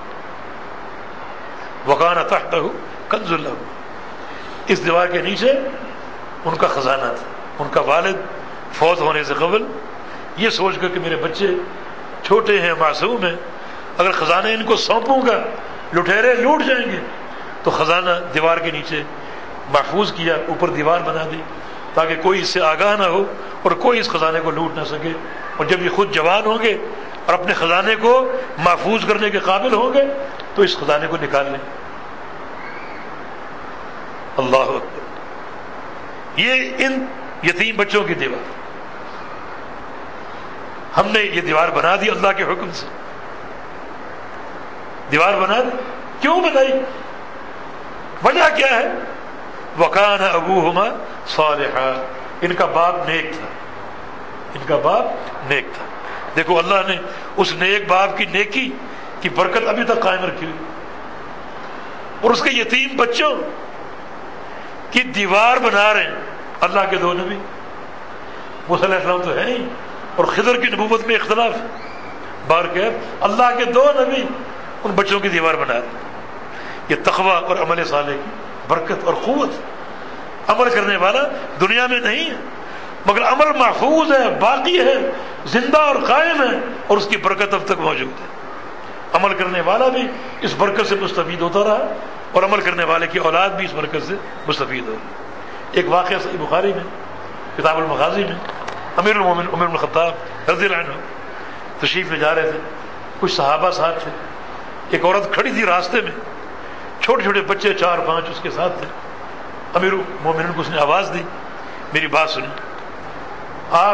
وکان تحتہ کنز لہم، اس دیوار کے نیچے ان کا خزانہ تھا. ان کا والد فوت ہونے سے قبل یہ سوچ کر کہ میرے بچے چھوٹے ہیں، معصوم ہیں، اگر خزانہ ان کو سونپوں گا لٹیرے لوٹ جائیں گے، تو خزانہ دیوار کے نیچے محفوظ کیا، اوپر دیوار بنا دی تاکہ کوئی اس سے آگاہ نہ ہو اور کوئی اس خزانے کو لوٹ نہ سکے. اور جب یہ خود جوان ہوں گے اور اپنے خزانے کو محفوظ کرنے کے قابل ہوں گے تو اس خزانے کو نکال لیں. اللہ اکبر. یہ ان یتیم بچوں کی دیوار، ہم نے یہ دیوار بنا دی اللہ کے حکم سے. دیوار بنا دی، کیوں بنائی؟ وجہ کیا ہے؟ وَكَانَ أَبُوهُمَا صَالِحًا، ان کا باپ نیک تھا، ان کا باپ نیک تھا. دیکھو اللہ نے اس نیک باپ کی نیکی کی برکت ابھی تک قائم رکھی ہوئی، اور اس کے یتیم بچوں کی دیوار بنا رہے ہیں اللہ کے 2 نبی. موسیٰ علیہ السلام تو ہے ہی، اور خضر کی نبوت میں اختلاف. بارکیف اللہ کے 2 نبی ان بچوں کی دیوار بنا رہے ہیں. یہ تقوی اور عمل صالح کی برکت اور قوت. عمل کرنے والا دنیا میں نہیں ہے، مگر عمل محفوظ ہے، باقی ہے، زندہ اور قائم ہے، اور اس کی برکت اب تک موجود ہے۔ عمل کرنے والا بھی اس برکت سے مستفید ہوتا رہا، اور عمل کرنے والے کی اولاد بھی اس برکت سے مستفید ہو رہی۔ ایک واقعہ صحیح بخاری میں کتاب المغازی میں، امیر المومنین عمر بن الخطاب رضی اللہ عنہ تشریف لے جا رہے تھے، کچھ صحابہ ساتھ تھے، ایک عورت کھڑی تھی راستے میں، چھوٹے چھوٹے بچے 4-5 اس کے ساتھ تھے۔ امیر المومنین کو اس نے آواز دی، میری بات سنی، آپ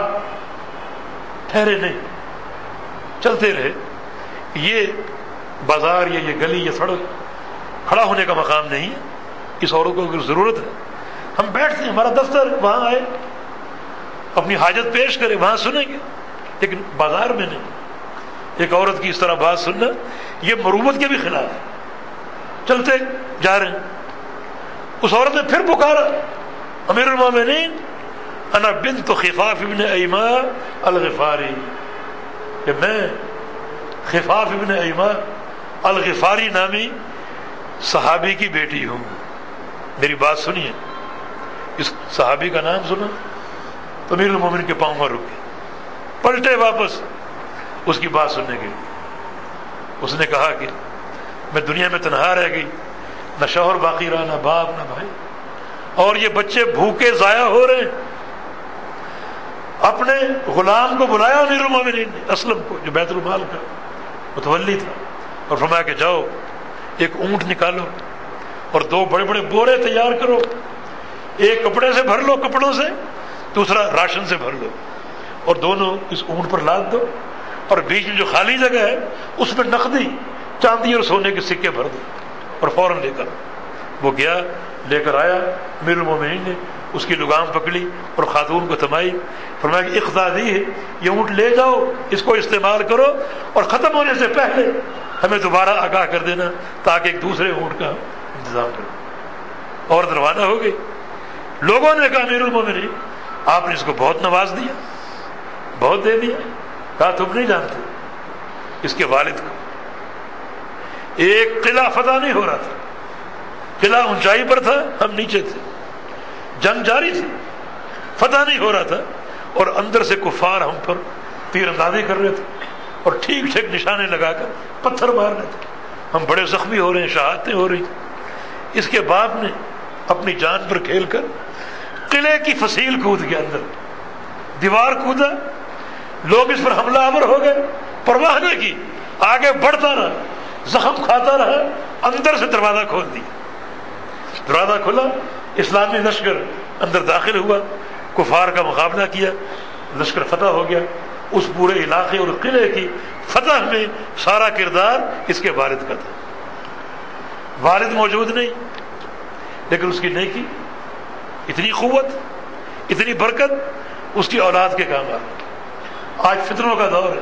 ٹھہرے نہیں، چلتے رہے، یہ بازار یا یہ گلی یا سڑک کھڑا ہونے کا مقام نہیں ہے، اس عورت کو اگر ضرورت ہے ہم بیٹھتے ہیں، ہمارا دفتر وہاں آئے، اپنی حاجت پیش کرے، وہاں سنیں گے، لیکن بازار میں نہیں۔ ایک عورت کی اس طرح بات سننا یہ مروت کے بھی خلاف ہے۔ چلتے جا رہے ہیں، اس عورت نے پھر پکارا، امیر المومنین انا بنت خفاف ابن ایما الغفاری، کہ میں خفاف ابن ایما الغفاری نامی صحابی کی بیٹی ہوں، میری بات سنیے۔ اس صحابی کا نام سنا تو امیر المومنین کے پاؤں میں رک گئے، پلٹے واپس اس کی بات سننے کے لیے۔ اس نے کہا کہ میں دنیا میں تنہا رہ گئی، نہ شوہر باقی رہا، نہ باپ نہ بھائی، اور یہ بچے بھوکے ضائع ہو رہے ہیں۔ اپنے غلام کو بلایا امیر المومنین نے، اسلم کو، جو بیت المال کا متولی تھا، اور فرمایا کہ جاؤ ایک اونٹ نکالو اور 2 بڑے بڑے بورے تیار کرو، ایک کپڑے سے بھر لو، کپڑوں سے، دوسرا راشن سے بھر لو، اور دونوں اس اونٹ پر لاد دو، اور بیچ میں جو خالی جگہ ہے اس میں نقدی چاندی اور سونے کے سکے بھر دو، اور فوراً لے کر۔ وہ گیا، لے کر آیا، امیر المومنین نے اس کی لگام پکڑی اور خاتون کو تھمائی، فرمایا کہ اقتدی ہے، یہ اونٹ لے جاؤ، اس کو استعمال کرو، اور ختم ہونے سے پہلے ہمیں دوبارہ آگاہ کر دینا تاکہ ایک دوسرے اونٹ کا انتظام کرو۔ اور روانہ ہو گئی۔ لوگوں نے کہا امیر المومنین آپ نے اس کو بہت نواز دیا، بہت دے دیا۔ کہا تم نہیں جانتے، اس کے والد کو ایک قلعہ فتح نہیں ہو رہا تھا، قلعہ اونچائی پر تھا، ہم نیچے تھے، جنگ جاری تھی، فتح نہیں ہو رہا تھا، اور اندر سے کفار ہم پر تیر اندازی کر رہے تھے اور ٹھیک ٹھیک نشانے لگا کر پتھر مار رہے تھے، ہم بڑے زخمی ہو رہے ہیں، شہادتیں ہو رہی تھیں۔ اس کے باپ نے اپنی جان پر کھیل کر قلعے کی فصیل کود گیا، اندر دیوار کودا، لوگ اس پر حملہ آور ہو گئے، پرواہ نہ کی، آگے بڑھتا رہا، زخم کھاتا رہا، اندر سے دروازہ کھول دیا، دروازہ کھلا، اسلامی لشکر اندر داخل ہوا، کفار کا مقابلہ کیا، لشکر فتح ہو گیا۔ اس پورے علاقے اور قلعے کی فتح میں سارا کردار اس کے والد کا تھا۔ والد موجود نہیں، لیکن اس کی نیکی، اتنی قوت، اتنی برکت اس کی اولاد کے کام آ گئی۔ آج فتنوں کا دور ہے،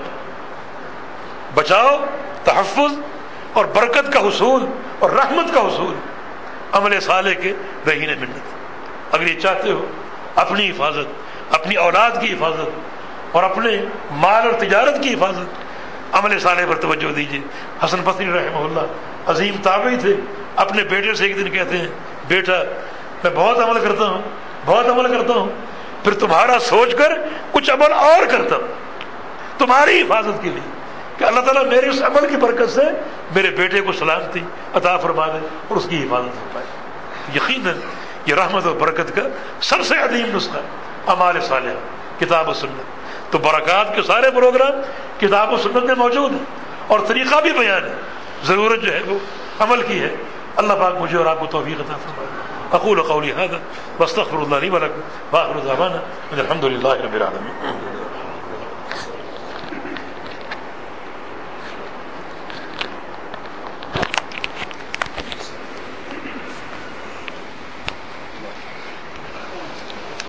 بچاؤ، تحفظ اور برکت کا حصول اور رحمت کا حصول عمل صالح کے رہین منت۔ اگر یہ چاہتے ہو اپنی حفاظت، اپنی اولاد کی حفاظت اور اپنے مال اور تجارت کی حفاظت، عمل صالح پر توجہ دیجیے۔ حسن بصری رحمہ اللہ عظیم تابعی تھے، اپنے بیٹے سے ایک دن کہتے ہیں، بیٹا میں بہت عمل کرتا ہوں، بہت عمل کرتا ہوں، پھر تمہارا سوچ کر کچھ عمل اور کرتا ہوں تمہاری حفاظت کے لیے، کہ اللہ تعالیٰ میرے اس عمل کی برکت سے میرے بیٹے کو سلامتی عطا فرما دے اور اس کی حفاظت فرمائے۔ یقیناً یہ رحمت و برکت کا سب سے عظیم نسخہ اعمال صالحہ، کتاب و سنت۔ تو برکات کے سارے پروگرام کتاب و سنت میں موجود ہیں، اور طریقہ بھی بیان ہے، ضرورت جو ہے وہ عمل کی ہے۔ اللہ پاک مجھے اور آپ کو توفیق عطا فرمائے۔ اقول قولی هذا واستغفر الله لي ولكم واخر دعوانا ان الحمد لله رب العالمين۔